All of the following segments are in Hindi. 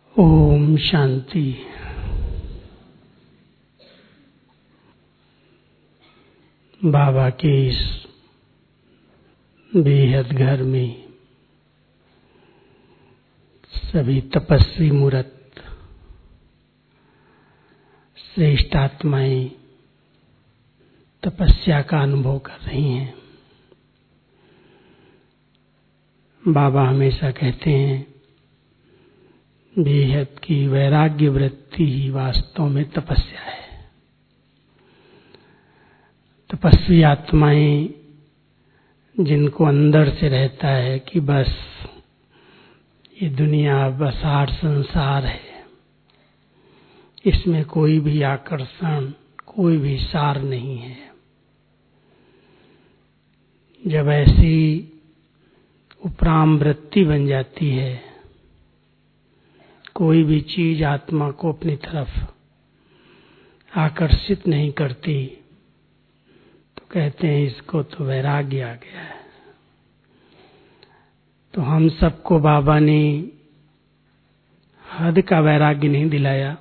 ओम शांति। बाबा के इस बेहद घर में सभी तपस्वी मूर्त श्रेष्ठ आत्माएं तपस्या का अनुभव कर रही हैं। बाबा हमेशा कहते हैं बेहद की वैराग्य वृत्ति ही वास्तव में तपस्या है। तपस्वी आत्माएं जिनको अंदर से रहता है कि बस ये दुनिया बसार संसार है, इसमें कोई भी आकर्षण, कोई भी सार नहीं है। जब ऐसी उपराम वृत्ति बन जाती है, कोई भी चीज आत्मा को अपनी तरफ आकर्षित नहीं करती, तो कहते हैं इसको तो वैराग्य आ गया है। तो हम सबको बाबा ने हद का वैराग्य नहीं दिलाया,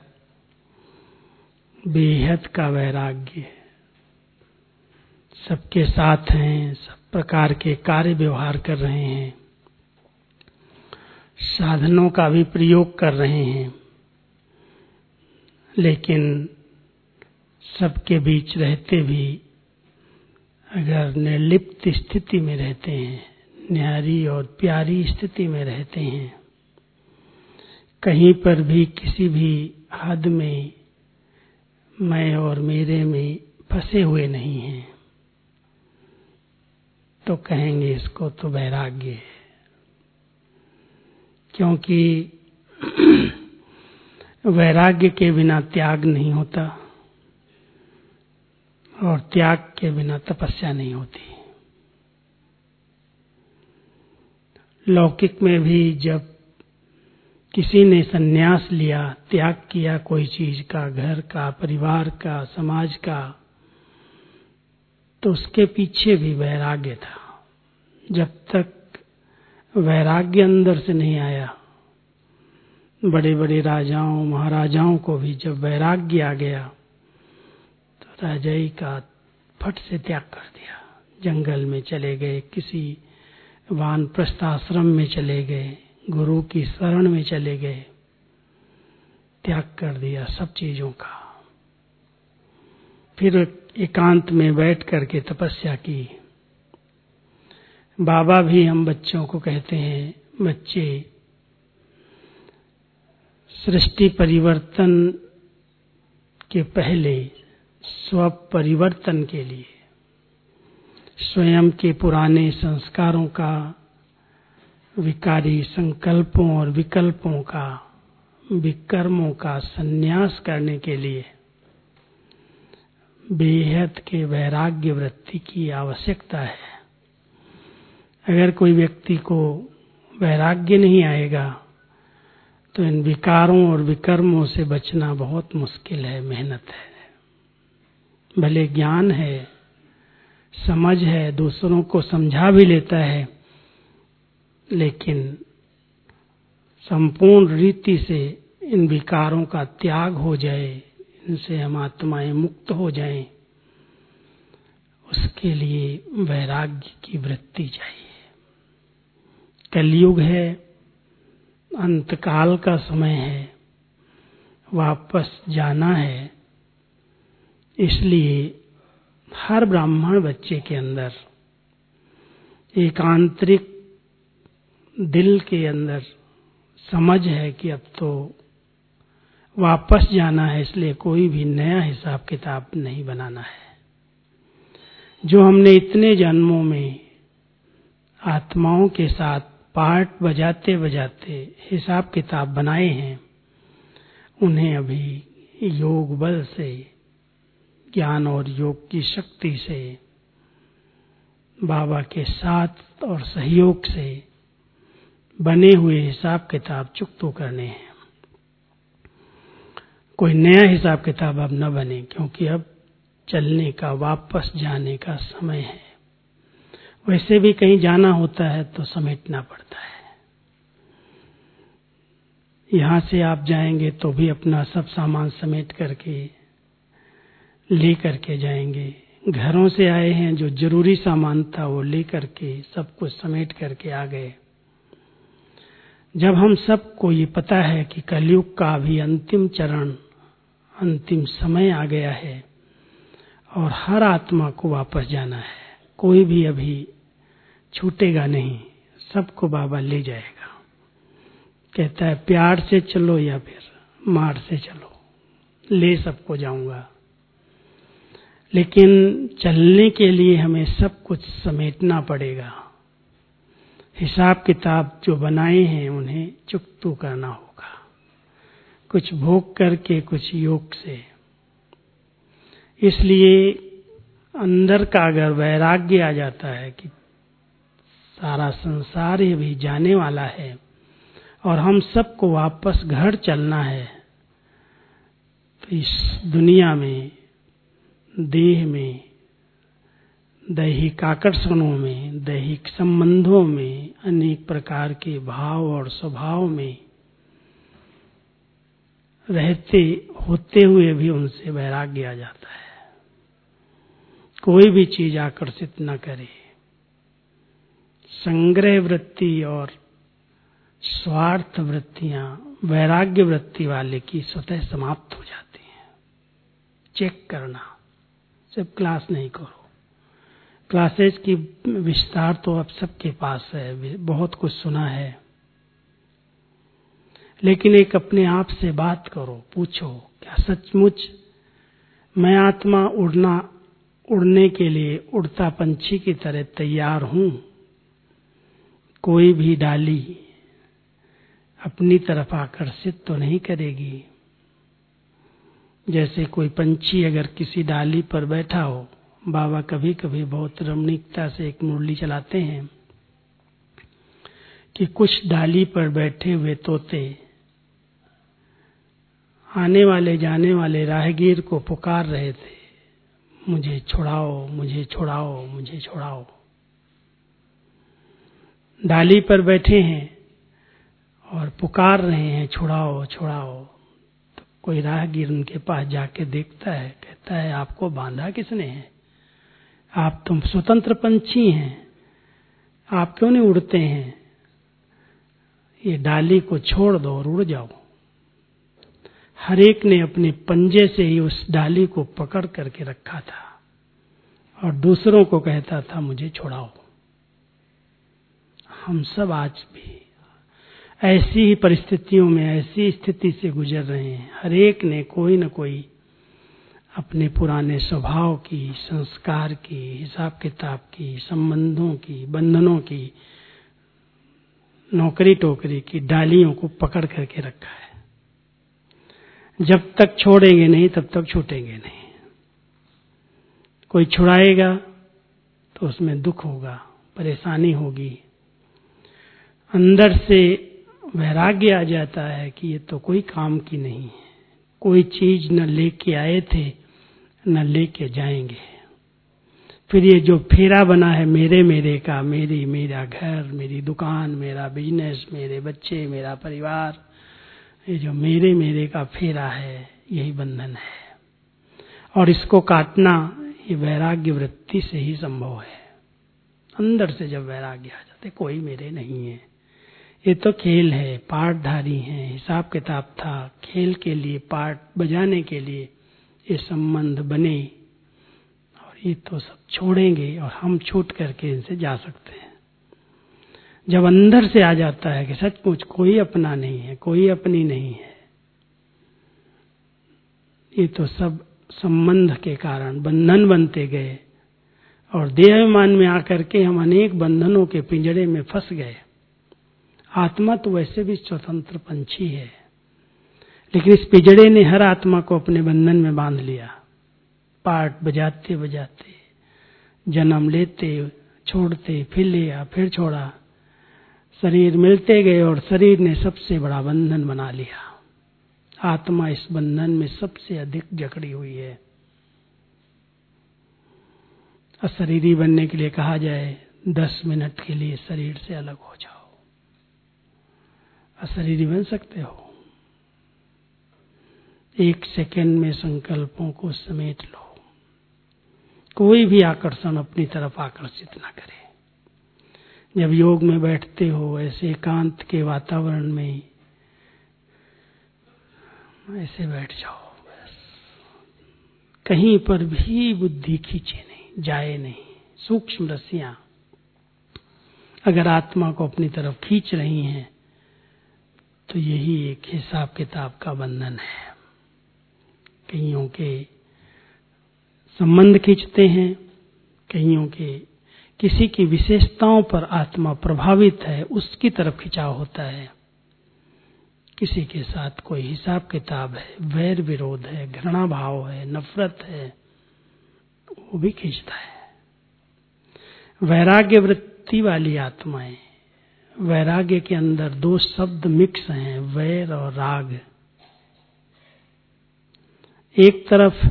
बेहद का वैराग्य। सबके साथ हैं, सब प्रकार के कार्य व्यवहार कर रहे हैं, साधनों का भी प्रयोग कर रहे हैं, लेकिन सबके बीच रहते भी अगर निर्लिप्त स्थिति में रहते हैं, न्यारी और प्यारी स्थिति में रहते हैं, कहीं पर भी किसी भी हद में मैं और मेरे में फंसे हुए नहीं हैं, तो कहेंगे इसको तो वैराग्य है। क्योंकि वैराग्य के बिना त्याग नहीं होता और त्याग के बिना तपस्या नहीं होती। लौकिक में भी जब किसी ने संन्यास लिया, त्याग किया कोई चीज का, घर का, परिवार का, समाज का, तो उसके पीछे भी वैराग्य था। जब तक वैराग्य अंदर से नहीं आया, बड़े बड़े राजाओं महाराजाओं को भी जब वैराग्य आ गया तो राजाई का फट से त्याग कर दिया। जंगल में चले गए, किसी वानप्रस्थ आश्रम में चले गए, गुरु की शरण में चले गए, त्याग कर दिया सब चीजों का। फिर एकांत में बैठ करके तपस्या की। बाबा भी हम बच्चों को कहते हैं, बच्चे सृष्टि परिवर्तन के पहले स्व परिवर्तन के लिए स्वयं के पुराने संस्कारों का, विकारी संकल्पों और विकल्पों का, विकर्मों का संन्यास करने के लिए बेहद के वैराग्य वृत्ति की आवश्यकता है। अगर कोई व्यक्ति को वैराग्य नहीं आएगा तो इन विकारों और विकर्मों से बचना बहुत मुश्किल है, मेहनत है। भले ज्ञान है, समझ है, दूसरों को समझा भी लेता है, लेकिन संपूर्ण रीति से इन विकारों का त्याग हो जाए, इनसे हम आत्माएं मुक्त हो जाएं, उसके लिए वैराग्य की वृत्ति चाहिए। कलयुग है, अंतकाल का समय है, वापस जाना है। इसलिए हर ब्राह्मण बच्चे के अंदर एक आंतरिक दिल के अंदर समझ है कि अब तो वापस जाना है, इसलिए कोई भी नया हिसाब किताब नहीं बनाना है। जो हमने इतने जन्मों में आत्माओं के साथ पार्ट बजाते बजाते हिसाब किताब बनाए हैं, उन्हें अभी योग बल से, ज्ञान और योग की शक्ति से, बाबा के साथ और सहयोग से बने हुए हिसाब किताब चुकतो करने हैं। कोई नया हिसाब किताब अब न बने, क्योंकि अब चलने का, वापस जाने का समय है। वैसे भी कहीं जाना होता है तो समेटना पड़ता है। यहाँ से आप जाएंगे तो भी अपना सब सामान समेट करके ले करके जाएंगे। घरों से आए हैं, जो जरूरी सामान था वो ले करके सब कुछ समेट करके आ गए। जब हम सबको ये पता है कि कलयुग का अभी अंतिम चरण, अंतिम समय आ गया है और हर आत्मा को वापस जाना है, कोई भी अभी छूटेगा नहीं, सबको बाबा ले जाएगा। कहता है प्यार से चलो या फिर मार से चलो, ले सबको जाऊंगा। लेकिन चलने के लिए हमें सब कुछ समेटना पड़ेगा। हिसाब किताब जो बनाए हैं उन्हें चुकतू करना होगा, कुछ भोग करके कुछ योग से। इसलिए अंदर का अगर वैराग्य आ जाता है कि सारा संसार ही भी जाने वाला है और हम सबको वापस घर चलना है, तो इस दुनिया में, देह में, दैहिक आकर्षणों में, दैहिक संबंधों में, अनेक प्रकार के भाव और स्वभाव में रहते होते हुए भी उनसे वैराग्य आ जाता है। कोई भी चीज आकर्षित न करे। संग्रह वृत्ति और स्वार्थ वृत्तियां वैराग्य वृत्ति वाले की स्वतः समाप्त हो जाती हैं। चेक करना, सिर्फ क्लास नहीं करो। क्लासेस की विस्तार तो अब सबके पास है, बहुत कुछ सुना है, लेकिन एक अपने आप से बात करो, पूछो क्या सचमुच मैं आत्मा उड़ने के लिए उड़ता पंछी की तरह तैयार हूं? कोई भी डाली अपनी तरफ आकर्षित तो नहीं करेगी। जैसे कोई पंछी अगर किसी डाली पर बैठा हो, बाबा कभी कभी बहुत रमणीकता से एक मुरली चलाते हैं कि कुछ डाली पर बैठे हुए तोते आने वाले जाने वाले राहगीर को पुकार रहे थे, मुझे छुड़ाओ, मुझे छुड़ाओ, मुझे छुड़ाओ। डाली पर बैठे हैं और पुकार रहे हैं, छुड़ाओ छुड़ाओ। तो कोई राहगीर उनके पास जाके देखता है, कहता है आपको बांधा किसने है? आप तुम स्वतंत्र पंछी हैं, आप क्यों नहीं उड़ते हैं? ये डाली को छोड़ दो और उड़ जाओ। हर एक ने अपने पंजे से ही उस डाली को पकड़ करके रखा था और दूसरों को कहता था मुझे छुड़ाओ। हम सब आज भी ऐसी ही परिस्थितियों में, ऐसी स्थिति से गुजर रहे हैं। हर एक ने कोई न कोई अपने पुराने स्वभाव की, संस्कार की, हिसाब किताब की, संबंधों की, बंधनों की, नौकरी टोकरी की डालियों को पकड़ करके रखा है। जब तक छोड़ेंगे नहीं तब तक छूटेंगे नहीं। कोई छुड़ाएगा तो उसमें दुख होगा, परेशानी होगी। अंदर से वैराग्य आ जाता है कि ये तो कोई काम की नहीं है, कोई चीज न लेके आए थे न लेके जाएंगे। फिर ये जो फेरा बना है मेरे मेरे का, मेरा घर, मेरी दुकान, मेरा बिजनेस, मेरे बच्चे, मेरा परिवार, ये जो मेरे मेरे का फेरा है, यही बंधन है। और इसको काटना ये वैराग्य वृत्ति से ही संभव है। अंदर से जब वैराग्य आ जाते, कोई मेरे नहीं है, ये तो खेल है, पाठधारी हैं, हिसाब किताब था, खेल के लिए, पाठ बजाने के लिए ये संबंध बने और ये तो सब छोड़ेंगे और हम छूट करके इनसे जा सकते हैं। जब अंदर से आ जाता है कि सचमुच कोई अपना नहीं है, कोई अपनी नहीं है, ये तो सब संबंध के कारण बंधन बनते गए और देहाभिमान में आकर के हम अनेक बंधनों के पिंजड़े में फंस गए। आत्मा तो वैसे भी स्वतंत्र पंछी है, लेकिन इस पिंजड़े ने हर आत्मा को अपने बंधन में बांध लिया। पाठ बजाते बजाते जन्म लेते, छोड़ते, फिर लिया, फिर छोड़ा, शरीर मिलते गए और शरीर ने सबसे बड़ा बंधन बना लिया। आत्मा इस बंधन में सबसे अधिक जकड़ी हुई है। अशरीरी बनने के लिए कहा जाए 10 मिनट के लिए शरीर से अलग हो जाओ, अशरीरी बन सकते हो। एक सेकंड में संकल्पों को समेट लो। कोई भी आकर्षण अपनी तरफ आकर्षित ना करे। जब योग में बैठते हो ऐसे एकांत के वातावरण में ऐसे बैठ जाओ, बस कहीं पर भी बुद्धि खींचे नहीं, जाए नहीं। सूक्ष्म रस्सियां अगर आत्मा को अपनी तरफ खींच रही हैं तो यही एक हिसाब किताब का बंधन है। कईयों के संबंध खींचते हैं, कईयों के किसी की विशेषताओं पर आत्मा प्रभावित है, उसकी तरफ खिंचाव होता है। किसी के साथ कोई हिसाब किताब है, वैर विरोध है, घृणा भाव है, नफरत है, वो भी खींचता है। वैराग्य वृत्ति वाली आत्माएं, वैराग्य के अंदर दो शब्द मिक्स हैं, वैर और राग। एक तरफ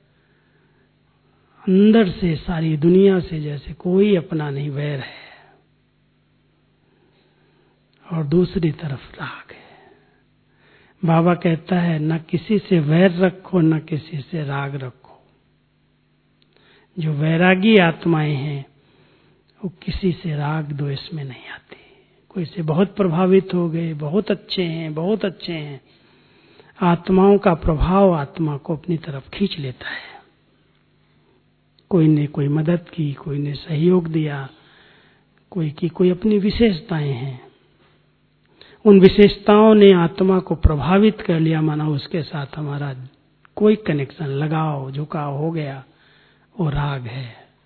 अंदर से सारी दुनिया से जैसे कोई अपना नहीं वैर है, और दूसरी तरफ राग है। बाबा कहता है न किसी से वैर रखो, न किसी से राग रखो। जो वैरागी आत्माएं हैं वो किसी से राग द्वेष में नहीं आती। कोई से बहुत प्रभावित हो गए, बहुत अच्छे हैं, बहुत अच्छे हैं, आत्माओं का प्रभाव आत्मा को अपनी तरफ खींच लेता है। कोई ने कोई मदद की, कोई ने सहयोग दिया, कोई की कोई अपनी विशेषताएं हैं, उन विशेषताओं ने आत्मा को प्रभावित कर लिया, माना उसके साथ हमारा कोई कनेक्शन, लगाव, झुकाव हो गया, वो राग है।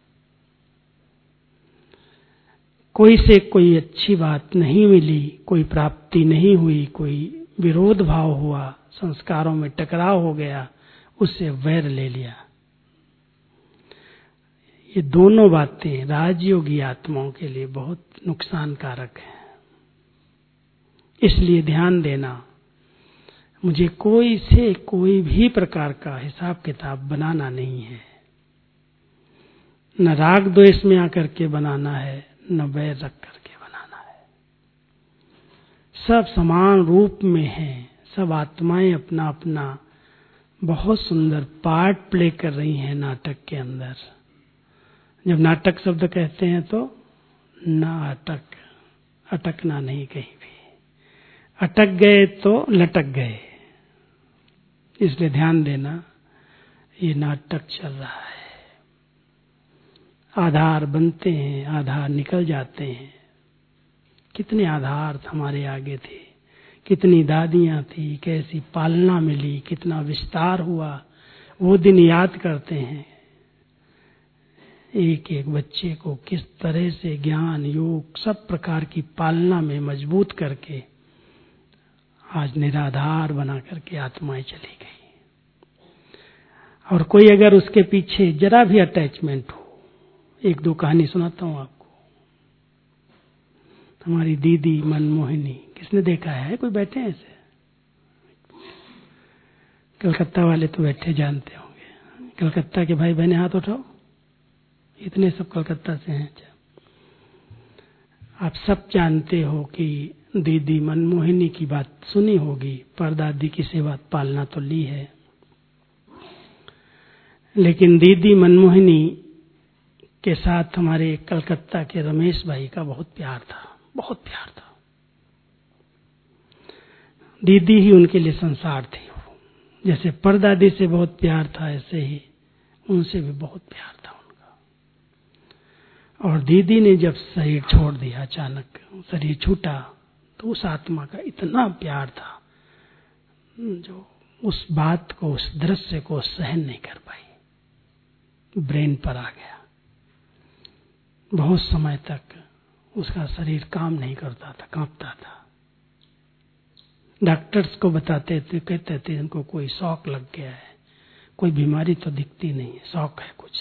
कोई से कोई अच्छी बात नहीं मिली, कोई प्राप्ति नहीं हुई, कोई विरोध भाव हुआ, संस्कारों में टकराव हो गया, उससे वैर ले लिया। ये दोनों बातें राजयोगी आत्माओं के लिए बहुत नुकसानकारक है। इसलिए ध्यान देना, मुझे कोई से कोई भी प्रकार का हिसाब किताब बनाना नहीं है। न राग द्वेष में आकर के बनाना है, न वैर रख करके बनाना है। सब समान रूप में हैं, सब आत्माएं अपना अपना बहुत सुंदर पार्ट प्ले कर रही हैं नाटक के अंदर। जब नाटक शब्द कहते हैं तो नाटक, अटकना नहीं कहीं भी। अटक गए तो लटक गए। इसलिए ध्यान देना, ये नाटक चल रहा है। आधार बनते हैं, आधार निकल जाते हैं। कितने आधार हमारे आगे थे, कितनी दादियां थी, कैसी पालना मिली, कितना विस्तार हुआ, वो दिन याद करते हैं। एक एक बच्चे को किस तरह से ज्ञान, योग, सब प्रकार की पालना में मजबूत करके आज निराधार बना करके आत्माएं चली गई। और कोई अगर उसके पीछे जरा भी अटैचमेंट हो, एक दो कहानी सुनाता हूं आपको। हमारी दीदी मनमोहिनी, किसने देखा है? कोई बैठे हैं ऐसे? कलकत्ता वाले तो बैठे जानते होंगे। कलकत्ता के भाई बहने हाथ उठाओ। इतने सब कलकत्ता से हैं। आप सब जानते हो कि दीदी मनमोहिनी की बात सुनी होगी। परदादी की सेवा पालना तो ली है, लेकिन दीदी मनमोहिनी के साथ हमारे कलकत्ता के रमेश भाई का बहुत प्यार था, बहुत प्यार था। दीदी ही उनके लिए संसार थी। जैसे परदादी से बहुत प्यार था, ऐसे ही उनसे भी बहुत प्यार था उनका। और दीदी ने जब शरीर छोड़ दिया, अचानक शरीर छूटा, तो उस आत्मा का इतना प्यार था जो उस बात को, उस दृश्य को सहन नहीं कर पाई, ब्रेन पर आ गया। बहुत समय तक उसका शरीर काम नहीं करता था, कांपता था। डॉक्टर्स को बताते थे, कहते थे इनको कोई शॉक लग गया है, कोई बीमारी तो दिखती नहीं है, शॉक है कुछ।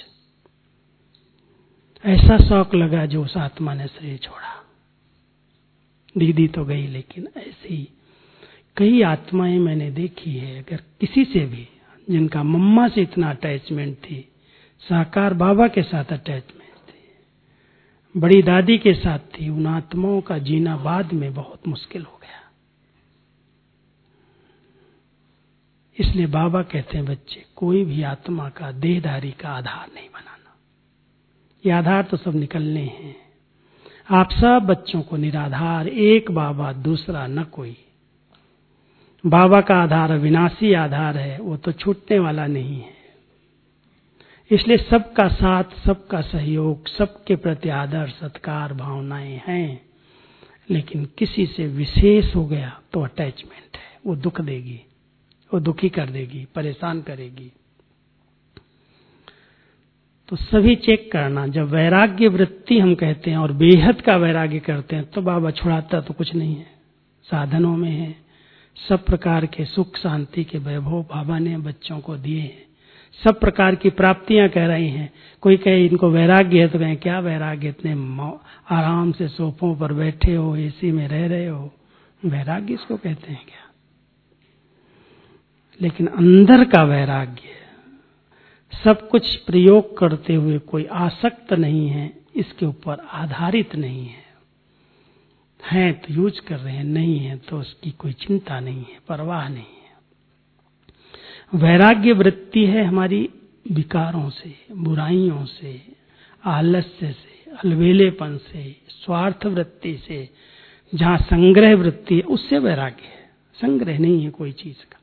ऐसा शॉक लगा जो उस आत्मा ने शरीर छोड़ा। दीदी तो गई, लेकिन ऐसी कई आत्माएं मैंने देखी है। अगर किसी से भी जिनका मम्मा से इतना अटैचमेंट थी, साकार बाबा के साथ अटैचमेंट थी, बड़ी दादी के साथ थी, उन आत्माओं का जीना बाद में बहुत मुश्किल हो गया। इसलिए बाबा कहते हैं बच्चे, कोई भी आत्मा का देहधारी का आधार नहीं बनाना। ये आधार तो सब निकलने हैं। आप सब बच्चों को निराधार, एक बाबा दूसरा न कोई। बाबा का आधार अविनाशी आधार है, वो तो छूटने वाला नहीं है। इसलिए सबका साथ, सबका सहयोग, सबके प्रति आदर सत्कार भावनाएं हैं। लेकिन किसी से विशेष हो गया तो अटैचमेंट है, वो दुख देगी, वो दुखी कर देगी, परेशान करेगी। तो सभी चेक करना। जब वैराग्य वृत्ति हम कहते हैं और बेहद का वैराग्य करते हैं तो बाबा छुड़ाता तो कुछ नहीं है, साधनों में है। सब प्रकार के सुख शांति के वैभव बाबा ने बच्चों को दिए हैं, सब प्रकार की प्राप्तियां कह रही हैं। कोई कहे इनको वैराग्य है तो कहें क्या वैराग्य, इतने आराम से सोफों पर बैठे हो, एसी में रह रहे हो, वैराग्य इसको कहते हैं क्या? लेकिन अंदर का वैराग्य, सब कुछ प्रयोग करते हुए कोई आसक्त नहीं है, इसके ऊपर आधारित नहीं है तो यूज कर रहे हैं, नहीं है तो उसकी कोई चिंता नहीं है, परवाह नहीं है। वैराग्य वृत्ति है हमारी विकारों से, बुराइयों से, आलस्य से, अलवेलेपन से, स्वार्थ वृत्ति से। जहां संग्रह वृत्ति है उससे वैराग्य है, संग्रह नहीं है कोई चीज का।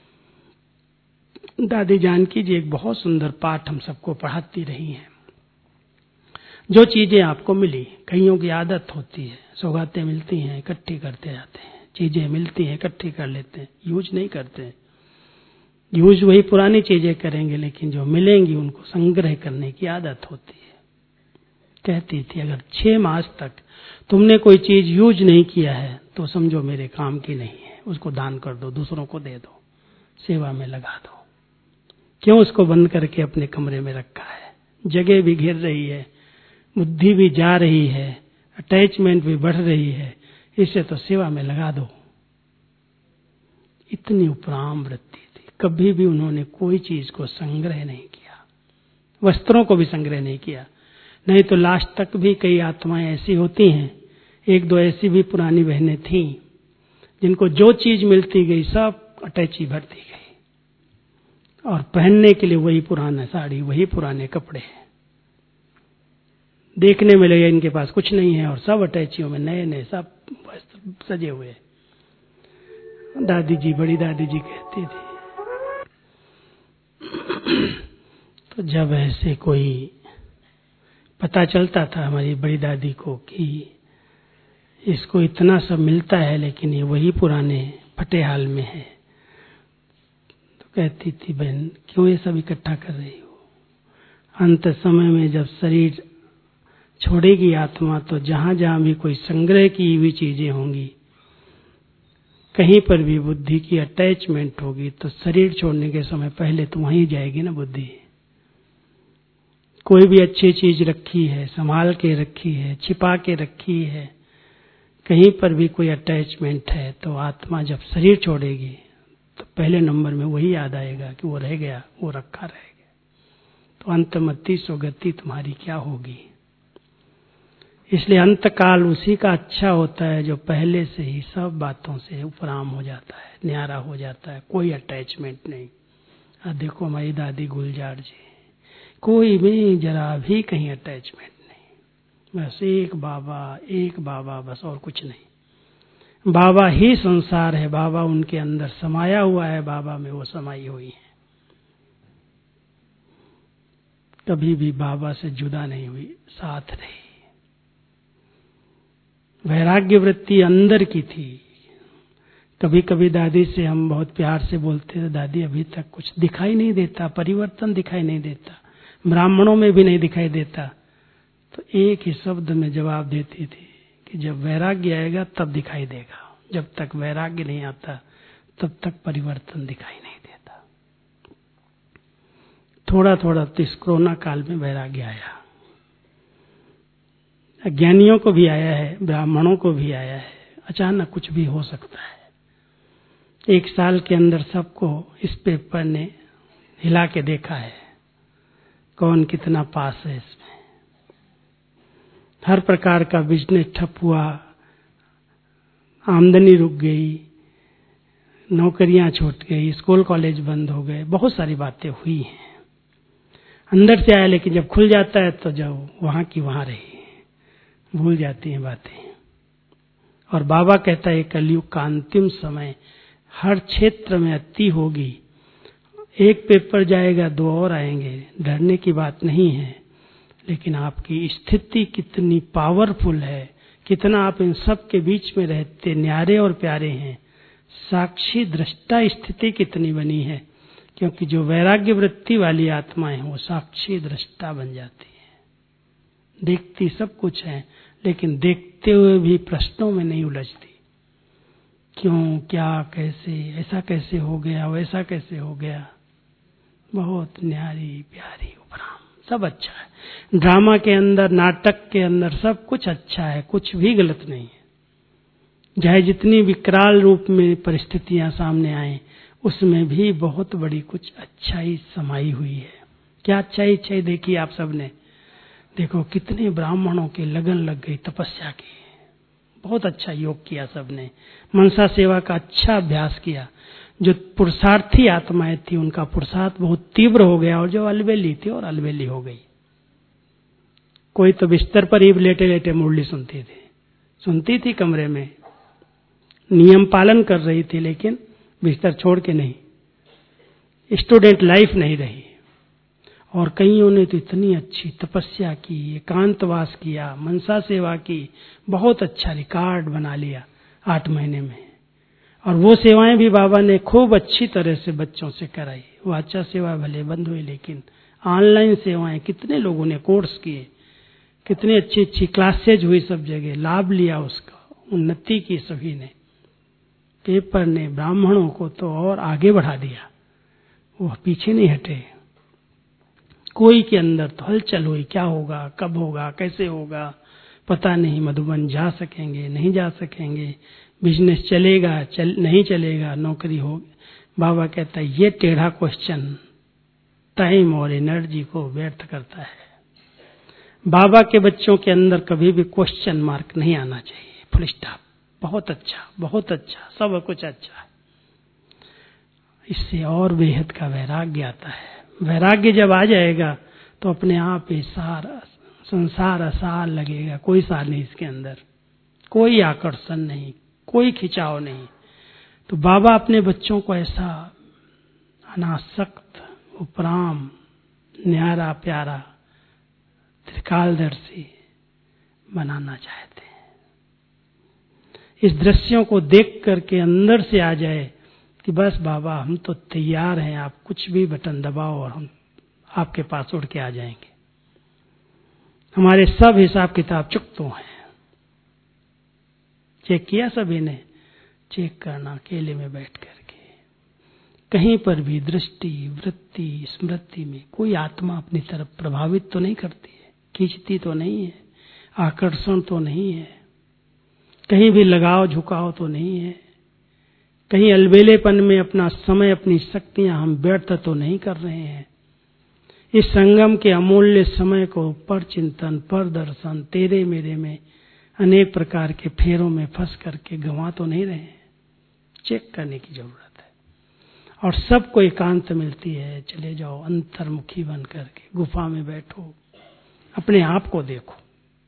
दादी जानकी जी एक बहुत सुंदर पाठ हम सबको पढ़ाती रही हैं। जो चीजें आपको मिली, कईयों की आदत होती है, सौगातें मिलती हैं इकट्ठी करते जाते हैं, चीजें मिलती हैं इकट्ठी कर लेते हैं, यूज नहीं करते। यूज वही पुरानी चीजें करेंगे, लेकिन जो मिलेंगी उनको संग्रह करने की आदत होती है। कहती थी अगर 6 मास तक तुमने कोई चीज यूज नहीं किया है तो समझो मेरे काम की नहीं है, उसको दान कर दो, दूसरों को दे दो, सेवा में लगा दो। क्यों उसको बंद करके अपने कमरे में रखा है? जगह भी घिर रही है, बुद्धि भी जा रही है, अटैचमेंट भी बढ़ रही है, इसे तो सेवा में लगा दो। इतनी उपराम वृत्ति थी। कभी भी उन्होंने कोई चीज को संग्रह नहीं किया, वस्त्रों को भी संग्रह नहीं किया। नहीं तो लास्ट तक भी कई आत्माएं ऐसी होती हैं, 1-2 ऐसी भी पुरानी बहनें थीं जिनको जो चीज मिलती गई सब अटैची भरती गई, और पहनने के लिए वही पुराना साड़ी, वही पुराने कपड़े हैं। देखने में लगे इनके पास कुछ नहीं है और सब अटैचियों में नए नए सब सजे हुए। दादी जी, बड़ी दादी जी कहती थी तो जब ऐसे कोई पता चलता था हमारी बड़ी दादी को कि इसको इतना सब मिलता है लेकिन ये वही पुराने फटे हाल में है, तो कहती थी बहन क्यों ये सब इकट्ठा कर रही हो? अंत समय में जब शरीर छोड़ेगी आत्मा तो जहां जहां भी कोई संग्रह की हुई चीजें होंगी, कहीं पर भी बुद्धि की अटैचमेंट होगी तो शरीर छोड़ने के समय पहले तो वहीं जाएगी ना बुद्धि। कोई भी अच्छी चीज रखी है, संभाल के रखी है, छिपा के रखी है, कहीं पर भी कोई अटैचमेंट है तो आत्मा जब शरीर छोड़ेगी तो पहले नंबर में वही याद आएगा कि वो रह गया, वो रखा रह गया। तो अंतमति सुगति तुम्हारी क्या होगी? इसलिए अंतकाल उसी का अच्छा होता है जो पहले से ही सब बातों से उपराम हो जाता है, न्यारा हो जाता है, कोई अटैचमेंट नहीं। अब देखो हमारी दादी गुलजार जी, कोई भी जरा भी कहीं अटैचमेंट नहीं, बस एक बाबा बस, और कुछ नहीं। बाबा ही संसार है, बाबा उनके अंदर समाया हुआ है, बाबा में वो समाई हुई है। कभी भी बाबा से जुदा नहीं हुई, साथ रही। वैराग्य वृत्ति अंदर की थी। कभी कभी दादी से हम बहुत प्यार से बोलते थे, दादी अभी तक कुछ दिखाई नहीं देता, परिवर्तन दिखाई नहीं देता, ब्राह्मणों में भी नहीं दिखाई देता। तो एक ही शब्द में जवाब देती थी कि जब वैराग्य आएगा तब दिखाई देगा, जब तक वैराग्य नहीं आता तब तक परिवर्तन दिखाई नहीं देता। थोड़ा थोड़ा तो इस कोरोना काल में वैराग्य आया, अज्ञानियों को भी आया है, ब्राह्मणों को भी आया है। अचानक कुछ भी हो सकता है। 1 साल के अंदर सबको इस पेपर ने हिला के देखा है, कौन कितना पास है इसमें। हर प्रकार का बिजनेस ठप हुआ, आमदनी रुक गई, नौकरियां छूट गई, स्कूल कॉलेज बंद हो गए, बहुत सारी बातें हुई हैं। अंदर से आया, लेकिन जब खुल जाता है तो जब वहां की वहां रही, भूल जाती हैं बातें। और बाबा कहता है कलयुग का अंतिम समय, हर क्षेत्र में अति होगी। एक पेपर जाएगा, 2 और आएंगे, डरने की बात नहीं है। लेकिन आपकी स्थिति कितनी पावरफुल है, कितना आप इन सब के बीच में रहते न्यारे और प्यारे हैं। साक्षी दृष्टा स्थिति कितनी बनी है, क्योंकि जो वैराग्य वृत्ति वाली आत्माएं हैं वो साक्षी दृष्टा बन जाती है। देखती सब कुछ है, लेकिन देखते हुए भी प्रश्नों में नहीं उलझती। क्यों, क्या, कैसे, ऐसा कैसे हो गया, वैसा कैसे हो गया। बहुत न्यारी प्यारी उपराम, सब अच्छा है। ड्रामा के अंदर, नाटक के अंदर सब कुछ अच्छा है, कुछ भी गलत नहीं है। चाहे जितनी विकराल रूप में परिस्थितियां सामने आए, उसमें भी बहुत बड़ी कुछ अच्छाई समाई हुई है। क्या अच्छाई देखी आप सबने। देखो कितने ब्राह्मणों के लगन लग गई तपस्या की, बहुत अच्छा योग किया सबने, मनसा सेवा का अच्छा अभ्यास किया। जो पुरुषार्थी आत्माएं थी उनका पुरुषार्थ बहुत तीव्र हो गया, और जो अलबेली थी और अलबेली हो गई। कोई तो बिस्तर पर ही लेटे लेटे मुरली सुनती थी कमरे में, नियम पालन कर रही थी, लेकिन बिस्तर छोड़ के नहीं, स्टूडेंट लाइफ नहीं रही। और कईयों ने तो इतनी अच्छी तपस्या की, एकांतवास किया, मनसा सेवा की, बहुत अच्छा रिकॉर्ड बना लिया 8 महीने में। और वो सेवाएं भी बाबा ने खूब अच्छी तरह से बच्चों से कराई। वाचा सेवा भले बंद हुई, लेकिन ऑनलाइन सेवाएं कितने लोगों ने कोर्स किए, कितनी अच्छी अच्छी क्लासेज हुई, सब जगह लाभ लिया, उसका उन्नति की सभी ने। पेपर ने ब्राह्मणों को तो और आगे बढ़ा दिया, वो पीछे नहीं हटे। कोई के अंदर तो हलचल हुई, क्या होगा, कब होगा, कैसे होगा, पता नहीं। मधुबन जा सकेंगे, नहीं जा सकेंगे, बिजनेस चलेगा, नहीं चलेगा, नौकरी होगी। बाबा कहता है ये टेढ़ा क्वेश्चन टाइम और एनर्जी को व्यर्थ करता है। बाबा के बच्चों के अंदर कभी भी क्वेश्चन मार्क नहीं आना चाहिए, फुल स्टॉप। बहुत अच्छा, बहुत अच्छा, सब कुछ अच्छा है। इससे और बेहद का वैराग्य आता है। वैराग्य जब आ जाएगा तो अपने आप ही सारा संसार असार लगेगा। कोई सार नहीं इसके अंदर, कोई आकर्षण नहीं, कोई खिंचाव नहीं। तो बाबा अपने बच्चों को ऐसा अनासक्त, उपराम, न्यारा प्यारा, त्रिकालदर्शी बनाना चाहते हैं। इस दृश्यों को देख करके अंदर से आ जाए कि बस बाबा हम तो तैयार हैं, आप कुछ भी बटन दबाओ और हम आपके पास उड़ के आ जाएंगे। हमारे सब हिसाब किताब चुकतो हैं। चेक किया सभी ने, चेक करना अकेले में बैठ करके। कहीं पर भी दृष्टि, वृत्ति, स्मृति में कोई आत्मा अपनी तरफ प्रभावित तो नहीं करती है, खींचती तो नहीं है, आकर्षण तो नहीं है, कहीं भी लगाव झुकाव तो नहीं है, कहीं अलबेलेपन में अपना समय, अपनी शक्तियां हम व्यर्थ तो नहीं कर रहे हैं। इस संगम के अमूल्य समय को पर चिंतन, पर दर्शन, तेरे मेरे में अनेक प्रकार के फेरों में फंस करके गंवा तो नहीं रहे। चेक करने की जरूरत है। और सबको एकांत मिलती है, चले जाओ अंतर्मुखी बन करके गुफा में बैठो, अपने आप को देखो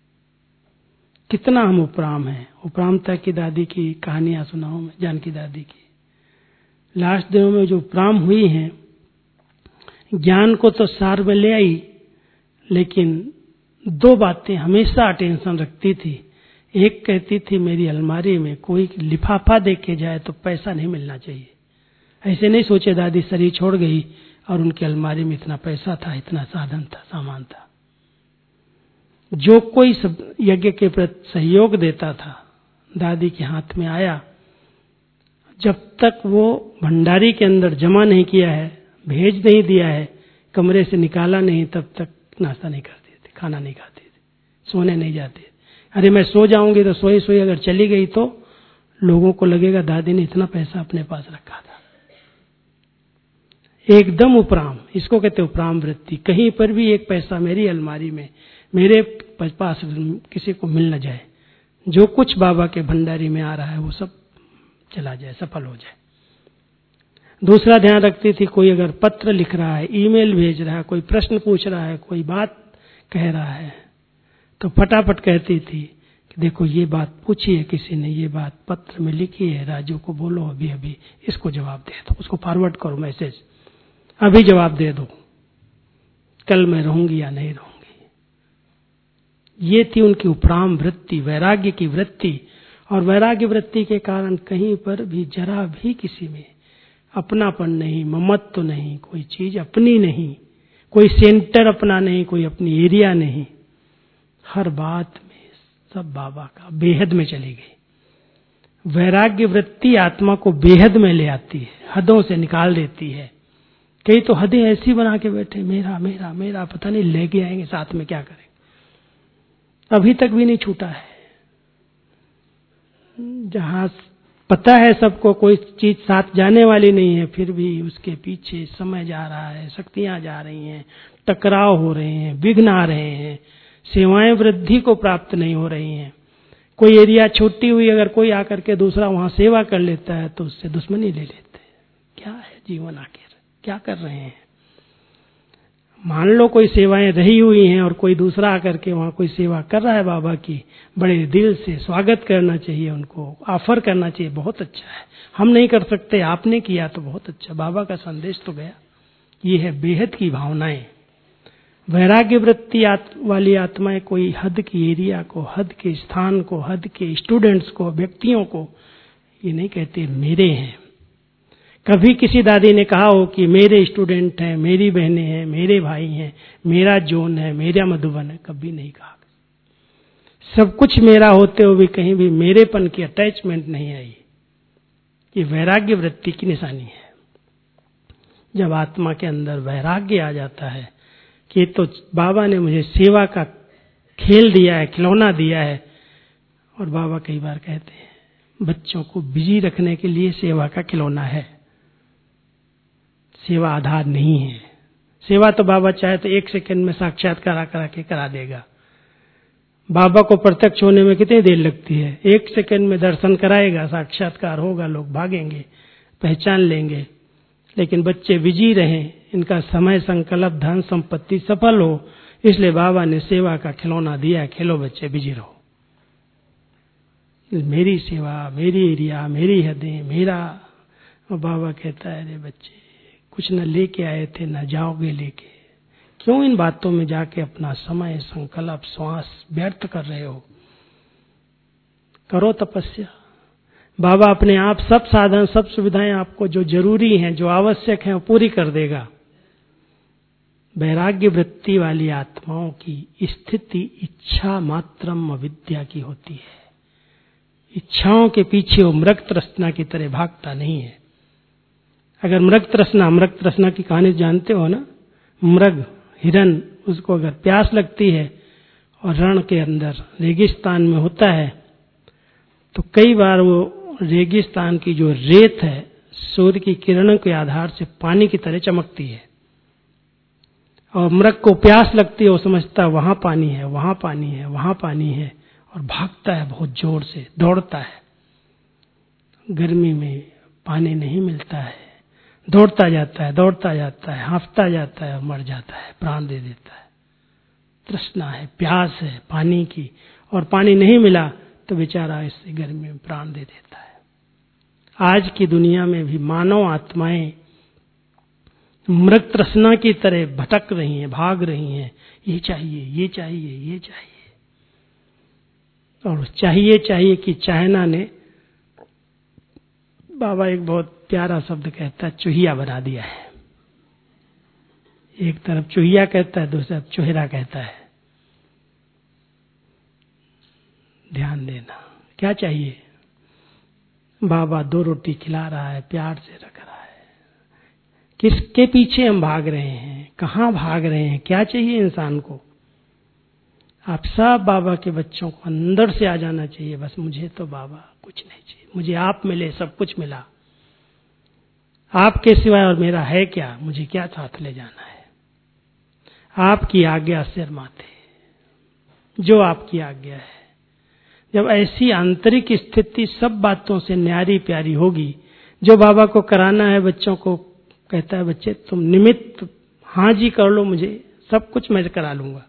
कितना हम उपराम हैं। उपरामता की दादी की कहानियां सुनाऊं मैं, जानकी दादी की। लास्ट दिनों में जो उपराम हुई हैं, ज्ञान को तो सार में ले आई, लेकिन 2 बातें हमेशा अटेंशन रखती थी। एक कहती थी मेरी अलमारी में कोई लिफाफा देके जाए तो पैसा नहीं मिलना चाहिए। ऐसे नहीं सोचे दादी शरीर छोड़ गई और उनकी अलमारी में इतना पैसा था, इतना साधन था, सामान था। जो कोई सब यज्ञ के प्रति सहयोग देता था दादी के हाथ में आया, जब तक वो भंडारी के अंदर जमा नहीं किया है, भेज नहीं दिया है, कमरे से निकाला नहीं, तब तक नाश्ता नहीं करती थी, खाना नहीं खाती थी, सोने नहीं जाते। अरे मैं सो जाऊंगी तो सोई सोई अगर चली गई तो लोगों को लगेगा दादी ने इतना पैसा अपने पास रखा था। एकदम उपराम, इसको कहते उपराम वृत्ति। कहीं पर भी एक पैसा मेरी अलमारी में, मेरे पास किसी को मिल न जाए। जो कुछ बाबा के भंडारी में आ रहा है वो सब चला जाए, सफल हो जाए। दूसरा ध्यान रखती थी, कोई अगर पत्र लिख रहा है, ईमेल भेज रहा है, कोई प्रश्न पूछ रहा है, कोई बात कह रहा है, तो फटाफट कहती थी कि देखो ये बात पूछी है किसी ने, ये बात पत्र में लिखी है, राजू को बोलो अभी अभी इसको जवाब दे दो, उसको फॉरवर्ड करो मैसेज, अभी जवाब दे दो, कल मैं रहूंगी या नहीं रहूंगी। ये थी उनकी उपराम वृत्ति, वैराग्य की वृत्ति। और वैराग्य वृत्ति के कारण कहीं पर भी जरा भी किसी में अपनापन नहीं, ममत्व नहीं, कोई चीज अपनी नहीं, कोई सेंटर अपना नहीं, कोई अपनी एरिया नहीं, हर बात में सब बाबा का, बेहद में चली गई। वैराग्य वृत्ति आत्मा को बेहद में ले आती है, हदों से निकाल देती है। कई तो हदें ऐसी बना के बैठे, मेरा मेरा मेरा, पता नहीं लेके आएंगे साथ में क्या करेंगे, अभी तक भी नहीं छूटा है। जहां पता है सबको कोई चीज साथ जाने वाली नहीं है, फिर भी उसके पीछे समय जा रहा है, शक्तियां जा रही हैं, टकराव हो रहे हैं, विघ्न आ रहे हैं, सेवाएं वृद्धि को प्राप्त नहीं हो रही हैं। कोई एरिया छूटी हुई, अगर कोई आकर के दूसरा वहां सेवा कर लेता है तो उससे दुश्मनी ले लेते हैं। क्या है जीवन, आखिर क्या कर रहे हैं? मान लो कोई सेवाएं रही हुई हैं और कोई दूसरा आकर के वहां कोई सेवा कर रहा है बाबा की, बड़े दिल से स्वागत करना चाहिए, उनको ऑफर करना चाहिए, बहुत अच्छा है। हम नहीं कर सकते, आपने किया तो बहुत अच्छा, बाबा का संदेश तो गया। ये है बेहद की भावनाएं। वैराग्य वृत्ति वाली आत्माएं कोई हद की एरिया को, हद के स्थान को, हद के स्टूडेंट्स को, व्यक्तियों को ये नहीं कहते मेरे हैं। कभी किसी दादी ने कहा हो कि मेरे स्टूडेंट हैं, मेरी बहनें हैं, मेरे भाई हैं, मेरा जोन है, मेरा मधुबन है, कभी नहीं कहा। सब कुछ मेरा होते हुए भी कहीं भी मेरेपन की अटैचमेंट नहीं आई। ये वैराग्य वृत्ति की निशानी है। जब आत्मा के अंदर वैराग्य आ जाता है कि तो बाबा ने मुझे सेवा का खेल दिया है, खिलौना दिया है। और बाबा कई बार कहते हैं बच्चों को बिजी रखने के लिए सेवा का खिलौना है, सेवा आधार नहीं है। सेवा तो बाबा चाहे तो 1 सेकंड में साक्षात्कार करा के करा देगा। बाबा को प्रत्यक्ष होने में कितनी देर लगती है? 1 सेकंड में दर्शन कराएगा, साक्षात्कार होगा, लोग भागेंगे, पहचान लेंगे। लेकिन बच्चे बिजी रहें, इनका समय, संकल्प, धन संपत्ति सफल हो, इसलिए बाबा ने सेवा का खिलौना दिया, खेलो बच्चे, बिजी रहो। मेरी सेवा, मेरी एरिया, मेरी हदें, मेरा। और बाबा कहता है अरे बच्चे कुछ न लेके आए थे, न जाओगे लेके, क्यों इन बातों में जाके अपना समय, संकल्प, श्वास व्यर्थ कर रहे हो? करो तपस्या। बाबा अपने आप सब साधन, सब सुविधाएं आपको जो जरूरी हैं, जो आवश्यक हैं, वो पूरी कर देगा। वैराग्य वृत्ति वाली आत्माओं की स्थिति इच्छा मात्रम अविद्या की होती है। इच्छाओं के पीछे वो मृग तृष्णा की तरह भागता नहीं है। अगर मृग तृष्णा की कहानी जानते हो ना, मृग, हिरन, उसको अगर प्यास लगती है और रण के अंदर रेगिस्तान में होता है तो कई बार वो रेगिस्तान की जो रेत है सूर्य की किरणों के आधार से पानी की तरह चमकती है। और मृग को प्यास लगती है, वो समझता है वहां पानी है, वहां पानी है, वहां पानी है, और भागता है बहुत जोर से, दौड़ता है। गर्मी में पानी नहीं मिलता है, दौड़ता जाता है, हाँफता जाता है, मर जाता है, प्राण दे देता है। तृष्णा है, प्यास है पानी की, और पानी नहीं मिला तो बेचारा इससे गर्मी में प्राण दे देता है। आज की दुनिया में भी मानव आत्माएं मृग तृष्णा की तरह भटक रही हैं, भाग रही हैं। ये चाहिए, ये चाहिए, ये चाहिए, और चाहिए कि चाइना ने, बाबा एक बहुत प्यारा शब्द कहता है, चूहिया बना दिया है। एक तरफ चूहिया कहता है, दूसरी तरफ चोहरा कहता है। ध्यान देना, क्या चाहिए? बाबा 2 रोटी खिला रहा है, प्यार से रख रहा है। किसके पीछे हम भाग रहे हैं? कहाँ भाग रहे हैं? क्या चाहिए इंसान को? आप सब बाबा के बच्चों को अंदर से आ जाना चाहिए, बस मुझे तो बाबा कुछ नहीं चाहिए, मुझे आप मिले, सब कुछ मिला। आपके सिवाय और मेरा है क्या? मुझे क्या साथ ले जाना है? आपकी आज्ञा सिर माथे, जो आपकी आज्ञा है। जब ऐसी आंतरिक स्थिति सब बातों से न्यारी प्यारी होगी, जो बाबा को कराना है बच्चों को कहता है, बच्चे तुम निमित्त हाँ जी कर लो, मुझे सब कुछ मैं करा लूंगा।